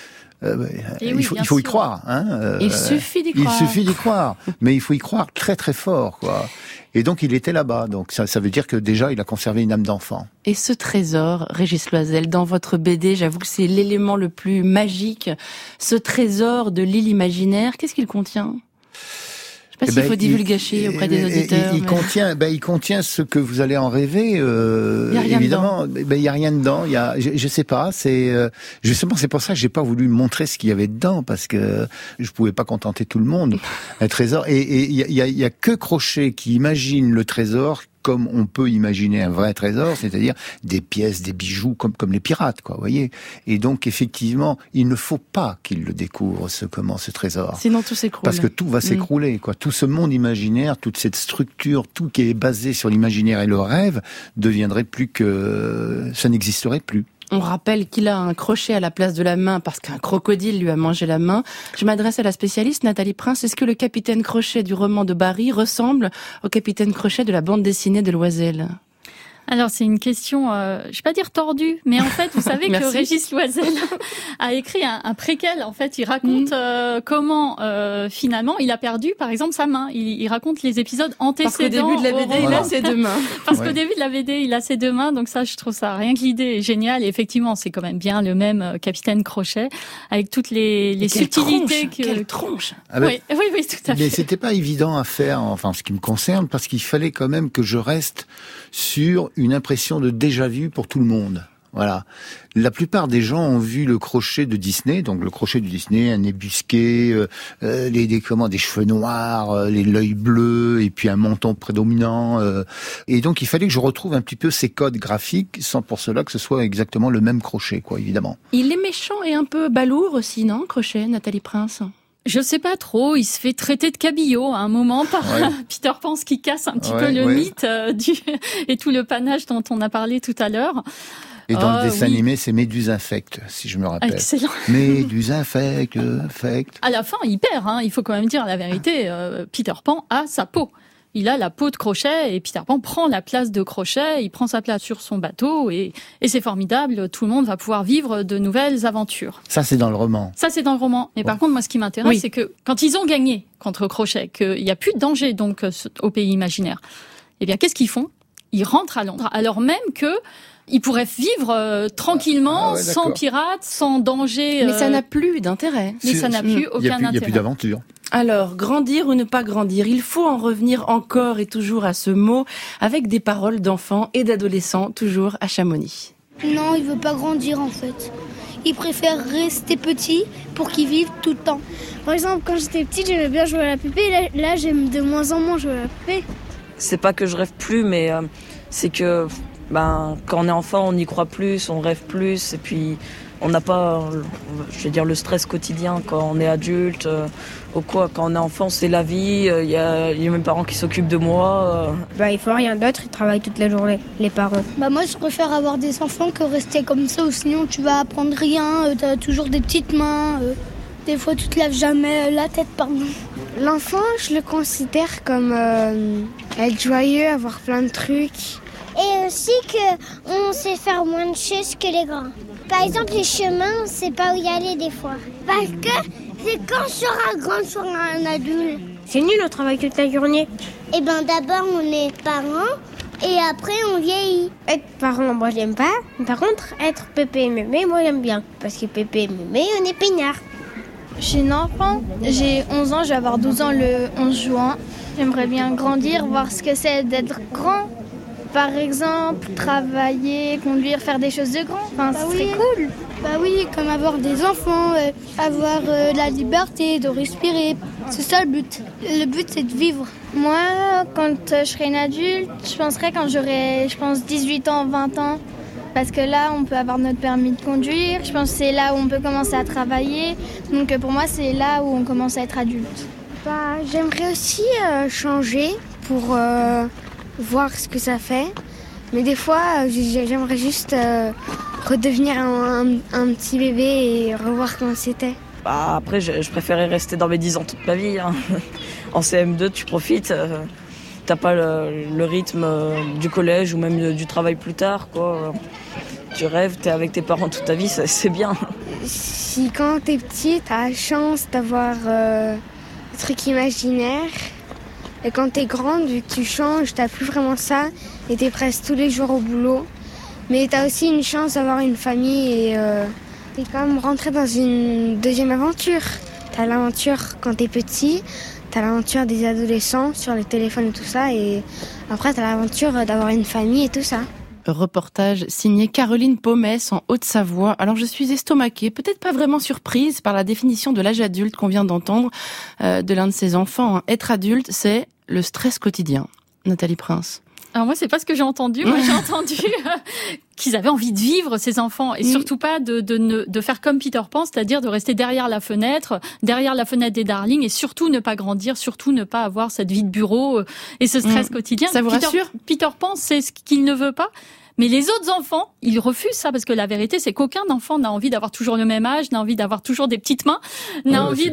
il faut y croire. Il suffit d'y croire. Il suffit d'y croire, mais il faut y croire très très fort, quoi. Et donc il était là-bas, donc ça veut dire que déjà il a conservé une âme d'enfant. Et ce trésor, Régis Loisel, dans votre BD, j'avoue que c'est l'élément le plus magique, ce trésor de l'île imaginaire, qu'est-ce qu'il contient ? Je sais pas s'il faut divulgacher auprès des auditeurs. Il contient ce que vous allez en rêver. Évidemment, il y a rien dedans. Je sais pas. Justement, c'est pour ça que j'ai pas voulu montrer ce qu'il y avait dedans, parce que je pouvais pas contenter tout le monde. Un trésor. Et il y a que Crochet qui imagine le trésor comme on peut imaginer un vrai trésor, c'est-à-dire des pièces, des bijoux, comme les pirates, quoi, vous voyez. Et donc, effectivement, il ne faut pas qu'il le découvre, ce trésor. Sinon, tout s'écroule. Parce que tout va s'écrouler, quoi. Tout ce monde imaginaire, toute cette structure, tout qui est basé sur l'imaginaire et le rêve, deviendrait ça n'existerait plus. On rappelle qu'il a un crochet à la place de la main parce qu'un crocodile lui a mangé la main. Je m'adresse à la spécialiste Nathalie Prince. Est-ce que le capitaine Crochet du roman de Barry ressemble au capitaine Crochet de la bande dessinée de Loisel ? Alors c'est une question, je vais pas dire tordue, mais en fait vous savez que Régis Loisel a écrit un préquel. En fait, il raconte comment finalement il a perdu, par exemple, sa main. Il raconte les épisodes antécédents. Parce qu'au début de la BD, il a ses deux mains. Parce qu'au début de la BD, il a ses deux mains. Donc ça, je trouve ça rien que l'idée est géniale. Et effectivement, c'est quand même bien le même capitaine Crochet avec toutes les subtilités. Quelle tronche. Oui, tout à fait. Mais c'était pas évident à faire, enfin, ce qui me concerne, parce qu'il fallait quand même que je reste sur une impression de déjà-vu pour tout le monde. Voilà. La plupart des gens ont vu le Crochet de Disney, donc le Crochet de Disney, un nez busqué, des cheveux noirs, l'œil bleu, et puis un menton prédominant. Et donc il fallait que je retrouve un petit peu ces codes graphiques, sans pour cela que ce soit exactement le même Crochet, quoi, évidemment. Il est méchant et un peu balourd aussi, non, Crochet, Nathalie Prince ? Je sais pas trop, il se fait traiter de cabillaud à un moment par Peter Pan, ce qui casse un petit peu le mythe et tout le panache dont on a parlé tout à l'heure. Et dans le dessin animé, c'est Méduse infecte, si je me rappelle. Excellent. Méduse infecte. À la fin, il perd, il faut quand même dire la vérité, Peter Pan a sa peau. Il a la peau de Crochet et Peter Pan prend la place de Crochet, il prend sa place sur son bateau et c'est formidable, tout le monde va pouvoir vivre de nouvelles aventures. Ça, c'est dans le roman. Ça, c'est dans le roman. Mais par contre, moi, ce qui m'intéresse, c'est que quand ils ont gagné contre Crochet, qu'il n'y a plus de danger donc au pays imaginaire, eh bien, qu'est-ce qu'ils font ? Ils rentrent à Londres, alors même que ils pourraient vivre tranquillement, sans pirates, sans danger. Mais ça n'a plus d'intérêt. Mais ça n'a plus aucun intérêt. Il n'y a plus d'aventure. Alors, grandir ou ne pas grandir, il faut en revenir encore et toujours à ce mot, avec des paroles d'enfants et d'adolescents, toujours à Chamonix. Non, il veut pas grandir en fait. Il préfère rester petit pour qu'il vive tout le temps. Par exemple, quand j'étais petite, j'aimais bien jouer à la poupée. Là, j'aime de moins en moins jouer à la poupée. C'est pas que je rêve plus, mais c'est que quand on est enfant, on y croit plus, on rêve plus, et puis on n'a pas, le stress quotidien quand on est adulte ou quoi. Quand on est enfant, c'est la vie, il y a mes parents qui s'occupent de moi. Il faut rien d'autre, ils travaillent toute la journée, les parents. Moi, je préfère avoir des enfants que rester comme ça, ou sinon tu vas apprendre rien, t'as toujours des petites mains. Des fois, tu te lèves jamais la tête, pardon. L'enfant, je le considère comme être joyeux, avoir plein de trucs. Et aussi qu'on sait faire moins de choses que les grands. Par exemple, les chemins, on ne sait pas où y aller des fois. Parce que c'est quand je serai grand, je serai un adulte. C'est nul, on travaille toute la journée. Eh ben d'abord, on est parents et après, on vieillit. Être parent, moi, j'aime pas. Par contre, être pépé et mémé, moi, j'aime bien. Parce que pépé et mémé, on est peignards. J'ai une enfant, j'ai 11 ans, je vais avoir 12 ans le 11 juin. J'aimerais bien grandir, voir ce que c'est d'être grand. Par exemple, travailler, conduire, faire des choses de grand. Enfin, ce serait cool. Bah oui, comme avoir des enfants, avoir la liberté de respirer. C'est ça le but. Le but, c'est de vivre. Moi, quand je serai une adulte, je penserais quand j'aurai, 18 ans, 20 ans. Parce que là, on peut avoir notre permis de conduire. Je pense que c'est là où on peut commencer à travailler. Donc pour moi, c'est là où on commence à être adulte. Bah, j'aimerais aussi changer pour voir ce que ça fait. Mais des fois, j'aimerais juste redevenir un petit bébé et revoir comment c'était. Bah, après, je préférais rester dans mes 10 ans toute ma vie. Hein. En CM2, tu profites. T'as pas le rythme du collège ou même du travail plus tard, quoi. Tu rêves, t'es avec tes parents toute ta vie, c'est bien. Si quand t'es petit, t'as la chance d'avoir des trucs imaginaires. Et quand t'es grande, vu que tu changes, t'as plus vraiment ça. Et t'es presque tous les jours au boulot. Mais t'as aussi une chance d'avoir une famille et t'es quand même rentré dans une deuxième aventure. T'as l'aventure quand t'es petit. T'as l'aventure des adolescents sur les téléphones et tout ça. Et après, t'as l'aventure d'avoir une famille et tout ça. Reportage signé Caroline Pomès en Haute-Savoie. Alors je suis estomaquée, peut-être pas vraiment surprise par la définition de l'âge adulte qu'on vient d'entendre de l'un de ses enfants. Être adulte, c'est le stress quotidien. Nathalie Prince. Alors moi, c'est pas ce que j'ai entendu. Moi, j'ai entendu qu'ils avaient envie de vivre, ces enfants, et surtout pas de faire comme Peter Pan, c'est-à-dire de rester derrière la fenêtre des Darling, et surtout ne pas grandir, surtout ne pas avoir cette vie de bureau et ce stress quotidien. Ça vous rassure ? Peter Pan, c'est ce qu'il ne veut pas. Mais les autres enfants, ils refusent ça parce que la vérité, c'est qu'aucun enfant n'a envie d'avoir toujours le même âge, n'a envie d'avoir toujours des petites mains, n'a envie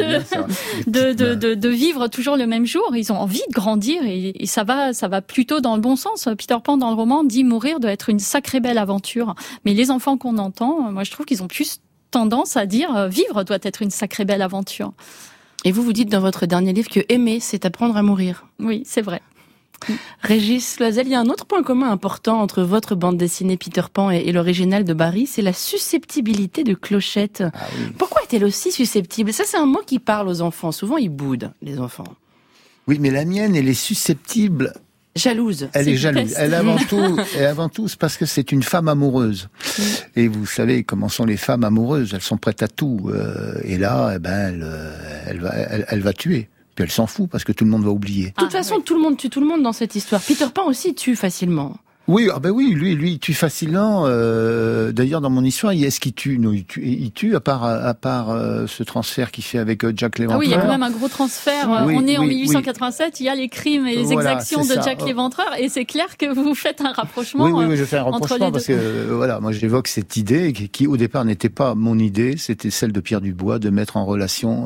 de vivre toujours le même jour. Ils ont envie de grandir et ça va plutôt dans le bon sens. Peter Pan dans le roman dit mourir doit être une sacrée belle aventure. Mais les enfants qu'on entend, moi je trouve qu'ils ont plus tendance à dire vivre doit être une sacrée belle aventure. Et vous dites dans votre dernier livre que aimer, c'est apprendre à mourir. Oui, c'est vrai. Régis Loisel, il y a un autre point commun important entre votre bande dessinée Peter Pan et l'original de Barry, c'est la susceptibilité de Clochette. Ah oui. Pourquoi est-elle aussi susceptible ? Ça, c'est un mot qui parle aux enfants. Souvent, ils boudent, les enfants. Oui, mais la mienne, elle est susceptible. Jalouse. Elle est jalouse. Elle avant tout, c'est parce que c'est une femme amoureuse. Et vous savez comment sont les femmes amoureuses. Elles sont prêtes à tout. Et là, elle va tuer. Puis elle s'en fout parce que tout le monde va oublier. De toute façon, tout le monde tue tout le monde dans cette histoire. Peter Pan aussi tue facilement. Oui, lui, il tue facilement. D'ailleurs, dans mon histoire, est-ce qu'il tue ? Non, il tue à part ce transfert qu'il fait avec Jack l'Éventreur. Ah oui, il y a quand même un gros transfert. On est en 1887, il y a les crimes et les exactions de Jack l'Éventreur, et c'est clair que vous faites un rapprochement. Oui, je fais un rapprochement parce que moi j'évoque cette idée qui au départ n'était pas mon idée, c'était celle de Pierre Dubois de mettre en relation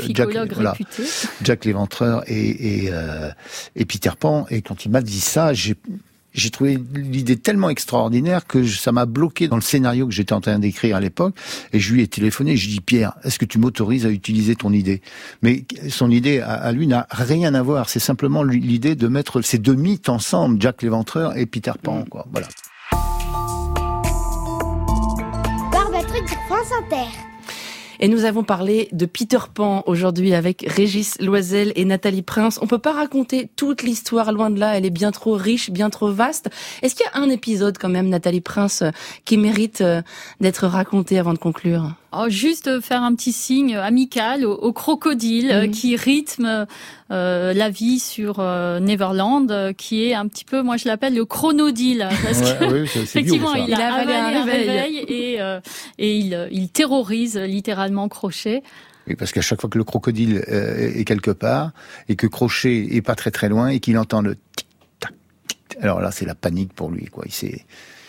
Jack l'Éventreur et Peter Pan. Et quand il m'a dit ça, j'ai trouvé l'idée tellement extraordinaire que ça m'a bloqué dans le scénario que j'étais en train d'écrire à l'époque. Et je lui ai téléphoné, je lui ai dit, Pierre, est-ce que tu m'autorises à utiliser ton idée ? Mais son idée à lui n'a rien à voir. C'est simplement l'idée de mettre ces deux mythes ensemble, Jack l'Éventreur et Peter Pan, quoi. Voilà. Barbe-Truc sur France Inter. Et nous avons parlé de Peter Pan aujourd'hui avec Régis Loisel et Nathalie Prince. On peut pas raconter toute l'histoire, loin de là, elle est bien trop riche, bien trop vaste. Est-ce qu'il y a un épisode quand même, Nathalie Prince, qui mérite d'être raconté avant de conclure ? Juste faire un petit signe amical au crocodile qui rythme la vie sur Neverland, qui est un petit peu, moi je l'appelle le chronodile, parce que effectivement il a avalé un réveil et il terrorise littéralement Crochet. Oui, parce qu'à chaque fois que le crocodile est quelque part et que Crochet est pas très très loin et qu'il entend le tic tac tic, alors là c'est la panique pour lui, quoi.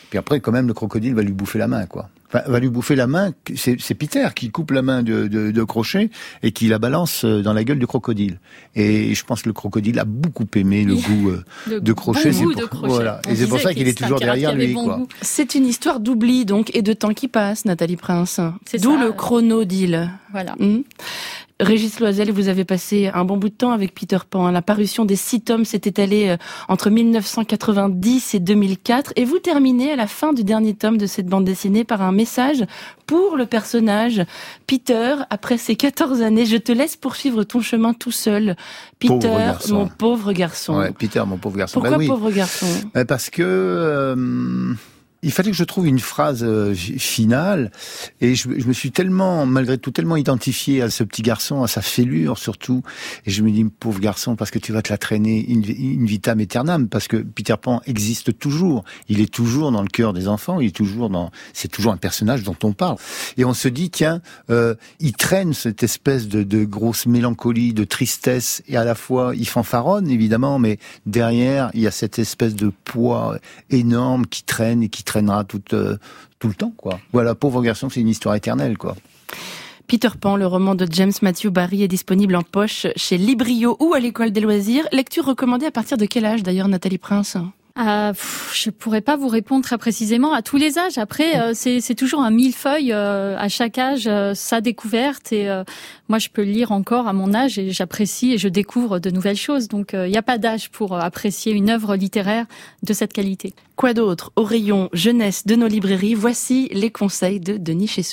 Puis après, quand même, le crocodile va lui bouffer la main, quoi. Enfin, va lui bouffer la main, c'est Peter qui coupe la main de Crochet et qui la balance dans la gueule du crocodile. Et je pense que le crocodile a beaucoup aimé le goût de Crochet. Voilà. Et c'est pour ça qu'il est toujours derrière lui, quoi. C'est une histoire d'oubli, donc, et de temps qui passe, Nathalie Prince. D'où le chronodile. Voilà. Régis Loisel, vous avez passé un bon bout de temps avec Peter Pan. La parution des 6 tomes s'est étalée entre 1990 et 2004. Et vous terminez à la fin du dernier tome de cette bande dessinée par un message pour le personnage Peter. Après ces 14 années, je te laisse poursuivre ton chemin tout seul. Peter, mon pauvre garçon. Ouais, Peter, mon pauvre garçon. Pourquoi pauvre garçon ? Parce que... il fallait que je trouve une phrase finale, et je me suis malgré tout, tellement identifié à ce petit garçon, à sa fêlure surtout, et je me dis, pauvre garçon, parce que tu vas te la traîner in vitam aeternam, parce que Peter Pan existe toujours, il est toujours dans le cœur des enfants, c'est toujours un personnage dont on parle, et on se dit, tiens, il traîne cette espèce de grosse mélancolie, de tristesse, et à la fois, il fanfaronne, évidemment, mais derrière, il y a cette espèce de poids énorme qui traîne et qui traînera tout le temps, quoi. Voilà, pauvre garçon, c'est une histoire éternelle, quoi. Peter Pan, le roman de James Matthew Barrie, est disponible en poche chez Librio ou à l'école des loisirs. Lecture recommandée à partir de quel âge, d'ailleurs, Nathalie Prince ? Je pourrais pas vous répondre très précisément. À tous les âges. Après, c'est toujours un millefeuille. À chaque âge, sa découverte. Et moi, je peux le lire encore à mon âge et j'apprécie et je découvre de nouvelles choses. Donc, il n'y a pas d'âge pour apprécier une œuvre littéraire de cette qualité. Quoi d'autre ? Au rayon jeunesse de nos librairies, voici les conseils de Denis Chessou.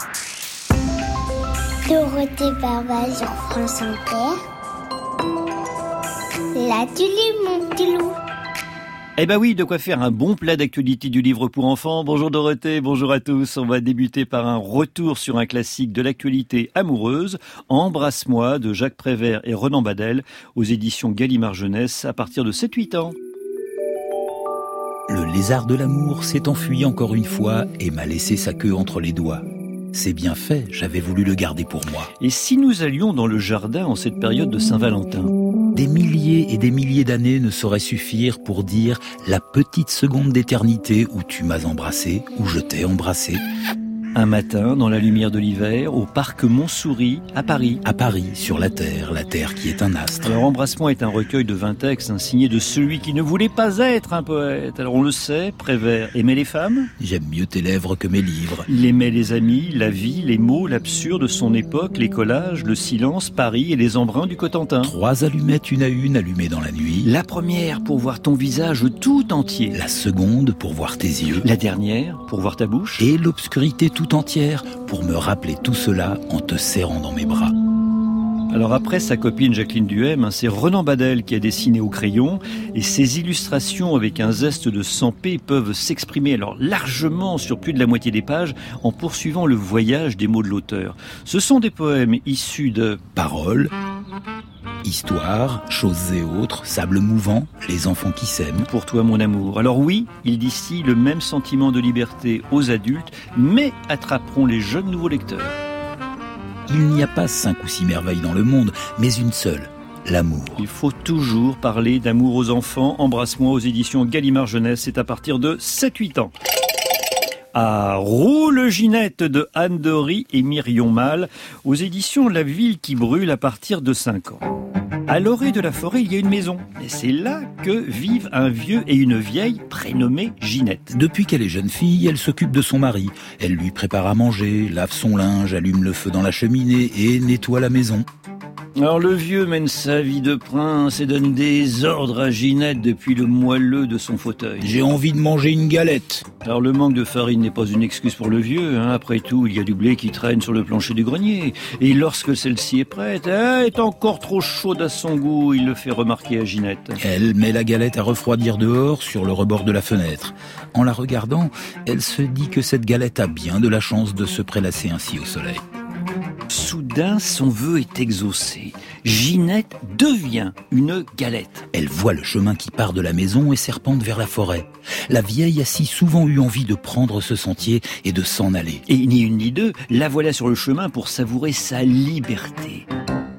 Dorothée Barba sur France Inter. La tulipe, mon petit loup. Eh ben oui, de quoi faire un bon plat d'actualité du livre pour enfants. Bonjour Dorothée, bonjour à tous. On va débuter par un retour sur un classique de l'actualité amoureuse, Embrasse-moi de Jacques Prévert et Renan Badel aux éditions Gallimard Jeunesse à partir de 7-8 ans. Le lézard de l'amour s'est enfui encore une fois et m'a laissé sa queue entre les doigts. C'est bien fait, j'avais voulu le garder pour moi. Et si nous allions dans le jardin en cette période de Saint-Valentin ? Des milliers et des milliers d'années ne sauraient suffire pour dire la petite seconde d'éternité où tu m'as embrassé, où je t'ai embrassé. Un matin, dans la lumière de l'hiver, au parc Montsouris, à Paris. À Paris, sur la Terre qui est un astre. Alors, Embrasse-moi est un recueil de 20 textes signé de celui qui ne voulait pas être un poète. Alors, on le sait, Prévert aimait les femmes. J'aime mieux tes lèvres que mes livres. Il aimait les amis, la vie, les mots, l'absurde de son époque, les collages, le silence, Paris et les embruns du Cotentin. 3 allumettes une à une allumées dans la nuit. La première pour voir ton visage tout entier. La seconde pour voir tes yeux. La dernière pour voir ta bouche. Et l'obscurité tout entière pour me rappeler tout cela en te serrant dans mes bras. Alors après sa copine Jacqueline Duhem, c'est Renan Badel qui a dessiné au crayon et ses illustrations avec un zeste de 100p peuvent s'exprimer alors largement sur plus de la moitié des pages en poursuivant le voyage des mots de l'auteur. Ce sont des poèmes issus de paroles, histoire, choses et autres, sable mouvant, les enfants qui s'aiment. Pour toi mon amour. Alors oui, il distille le même sentiment de liberté aux adultes, mais attraperont les jeunes nouveaux lecteurs. Il n'y a pas 5 ou 6 merveilles dans le monde, mais une seule, l'amour. Il faut toujours parler d'amour aux enfants. Embrasse-moi aux éditions Gallimard Jeunesse, c'est à partir de 7-8 ans. À Roule Ginette de Anne Dory et Myrion Mal, aux éditions La Ville qui brûle à partir de 5 ans. À l'orée de la forêt, il y a une maison. Et c'est là que vivent un vieux et une vieille prénommés Ginette. Depuis qu'elle est jeune fille, elle s'occupe de son mari. Elle lui prépare à manger, lave son linge, allume le feu dans la cheminée et nettoie la maison. Alors le vieux mène sa vie de prince et donne des ordres à Ginette depuis le moelleux de son fauteuil. J'ai envie de manger une galette. Alors le manque de farine n'est pas une excuse pour le vieux. Après tout, il y a du blé qui traîne sur le plancher du grenier. Et lorsque celle-ci est prête, elle est encore trop chaude à son goût. Il le fait remarquer à Ginette. Elle met la galette à refroidir dehors sur le rebord de la fenêtre. En la regardant, elle se dit que cette galette a bien de la chance de se prélasser ainsi au soleil. Soudain, son vœu est exaucé. Ginette devient une galette. Elle voit le chemin qui part de la maison et serpente vers la forêt. La vieille a si souvent eu envie de prendre ce sentier et de s'en aller. Et ni une ni deux, la voilà sur le chemin pour savourer sa liberté.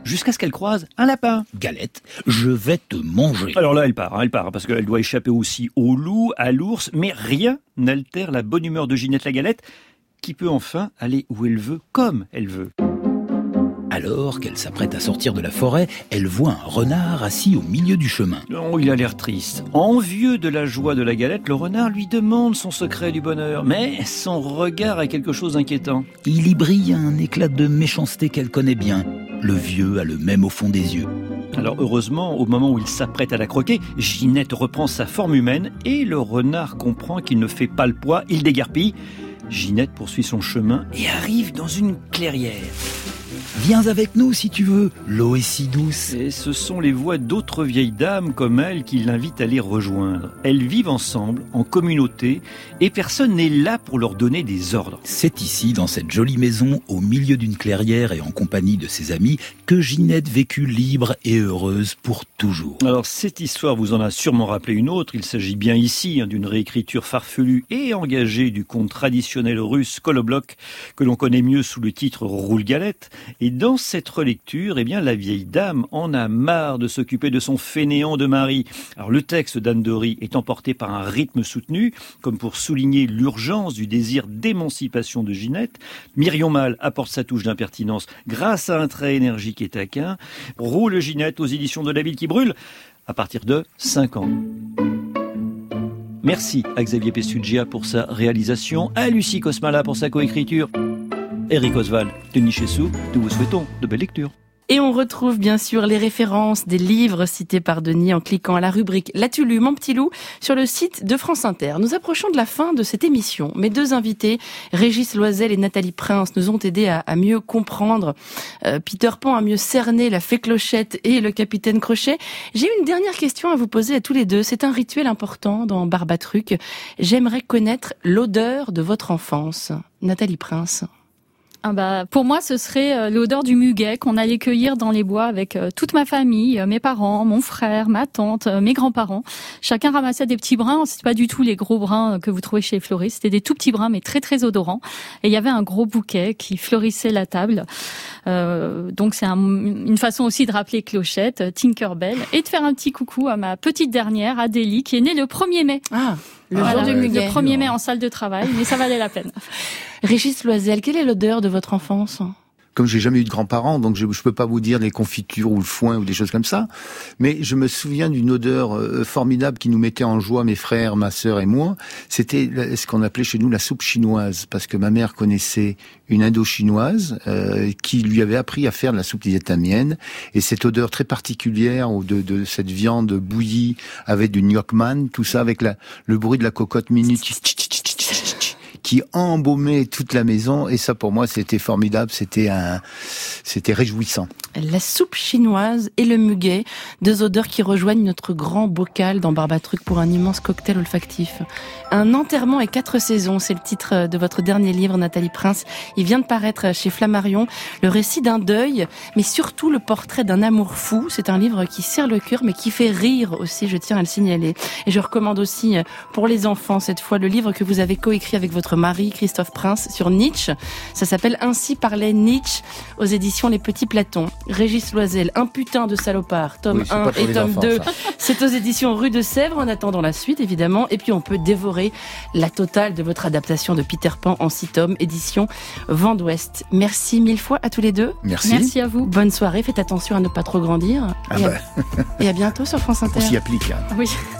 jusqu'à ce qu'elle croise un lapin. Galette, je vais te manger. Alors là, elle part, parce qu'elle doit échapper aussi au loup, à l'ours, mais rien n'altère la bonne humeur de Ginette la Galette, qui peut enfin aller où elle veut, comme elle veut. Alors qu'elle s'apprête à sortir de la forêt, elle voit un renard assis au milieu du chemin. Oh, il a l'air triste. Envieux de la joie de la Galette, le renard lui demande son secret du bonheur. Mais son regard a quelque chose d'inquiétant. Il y brille un éclat de méchanceté qu'elle connaît bien. Le vieux a le même au fond des yeux. Alors heureusement, au moment où il s'apprête à la croquer, Ginette reprend sa forme humaine et le renard comprend qu'il ne fait pas le poids, il déguerpille. Ginette poursuit son chemin et arrive dans une clairière. Viens avec nous si tu veux, l'eau est si douce. Et ce sont les voix d'autres vieilles dames comme elle qui l'invitent à les rejoindre. Elles vivent ensemble, en communauté, et personne n'est là pour leur donner des ordres. C'est ici, dans cette jolie maison, au milieu d'une clairière et en compagnie de ses amis, que Ginette vécut libre et heureuse pour toujours. Alors cette histoire vous en a sûrement rappelé une autre. Il s'agit bien ici d'une réécriture farfelue et engagée du conte traditionnel russe Koloblok, que l'on connaît mieux sous le titre Roule Galette. Et dans cette relecture, la vieille dame en a marre de s'occuper de son fainéant de mari. Alors le texte d'Anne Dory est emporté par un rythme soutenu, comme pour souligner l'urgence du désir d'émancipation de Ginette. Myrion Mal apporte sa touche d'impertinence grâce à un trait énergique et taquin. Roule Ginette aux éditions de La Ville qui brûle, à partir de 5 ans. Merci à Xavier Pessugia pour sa réalisation, à Lucie Cosmala pour sa coécriture. Eric Oswald, Denis Chessou, nous vous souhaitons de belles lectures. Et on retrouve bien sûr les références des livres cités par Denis en cliquant à la rubrique « L'as-tu lu, mon petit loup ?» sur le site de France Inter. Nous approchons de la fin de cette émission. Mes deux invités, Régis Loisel et Nathalie Prince, nous ont aidés à mieux comprendre Peter Pan, à mieux cerner la fée Clochette et le capitaine Crochet. J'ai une dernière question à vous poser à tous les deux. C'est un rituel important dans Barbatruc. J'aimerais connaître l'odeur de votre enfance. Nathalie Prince. Pour moi, ce serait l'odeur du muguet qu'on allait cueillir dans les bois avec toute ma famille, mes parents, mon frère, ma tante, mes grands-parents. Chacun ramassait des petits brins. C'était pas du tout les gros brins que vous trouvez chez les fleuristes. C'était des tout petits brins, mais très très odorants. Et il y avait un gros bouquet qui fleurissait la table. Donc c'est une façon aussi de rappeler Clochette, Tinkerbell, et de faire un petit coucou à ma petite dernière, Adélie, qui est née le 1er mai. Le jour du muguet. Le 1er mai en salle de travail, mais ça valait la peine. Régis Loisel, quelle est l'odeur de votre enfance ? Comme j'ai jamais eu de grands-parents, donc je peux pas vous dire les confitures ou le foin ou des choses comme ça, mais je me souviens d'une odeur formidable qui nous mettait en joie, mes frères, ma sœur et moi. C'était ce qu'on appelait chez nous la soupe chinoise, parce que ma mère connaissait une Indo-chinoise qui lui avait appris à faire de la soupe vietnamienne, et cette odeur très particulière de cette viande bouillie avec du nyokman, tout ça avec le bruit de la cocotte minute qui embaumait toute la maison, et ça pour moi c'était formidable, c'était réjouissant. La soupe chinoise et le muguet, deux odeurs qui rejoignent notre grand bocal dans Barbatruc pour un immense cocktail olfactif. Un enterrement et 4 saisons, c'est le titre de votre dernier livre, Nathalie Prince. Il vient de paraître chez Flammarion, le récit d'un deuil, mais surtout le portrait d'un amour fou. C'est un livre qui serre le cœur, mais qui fait rire aussi, je tiens à le signaler. Et je recommande aussi pour les enfants, cette fois, le livre que vous avez coécrit avec votre mari, Christophe Prince, sur Nietzsche. Ça s'appelle « Ainsi parlait Nietzsche » aux éditions Les Petits Platons. Régis Loisel, Un putain de salopard, tome 1 et tome 2. C'est aux éditions Rue de Sèvres, en attendant la suite, évidemment. Et puis, on peut dévorer la totale de votre adaptation de Peter Pan en 6 tomes, édition Vent d'Ouest. Merci 1000 fois à tous les deux. Merci. Merci à vous. Bonne soirée, faites attention à ne pas trop grandir. Et à bientôt sur France Inter. On s'y applique. Oui.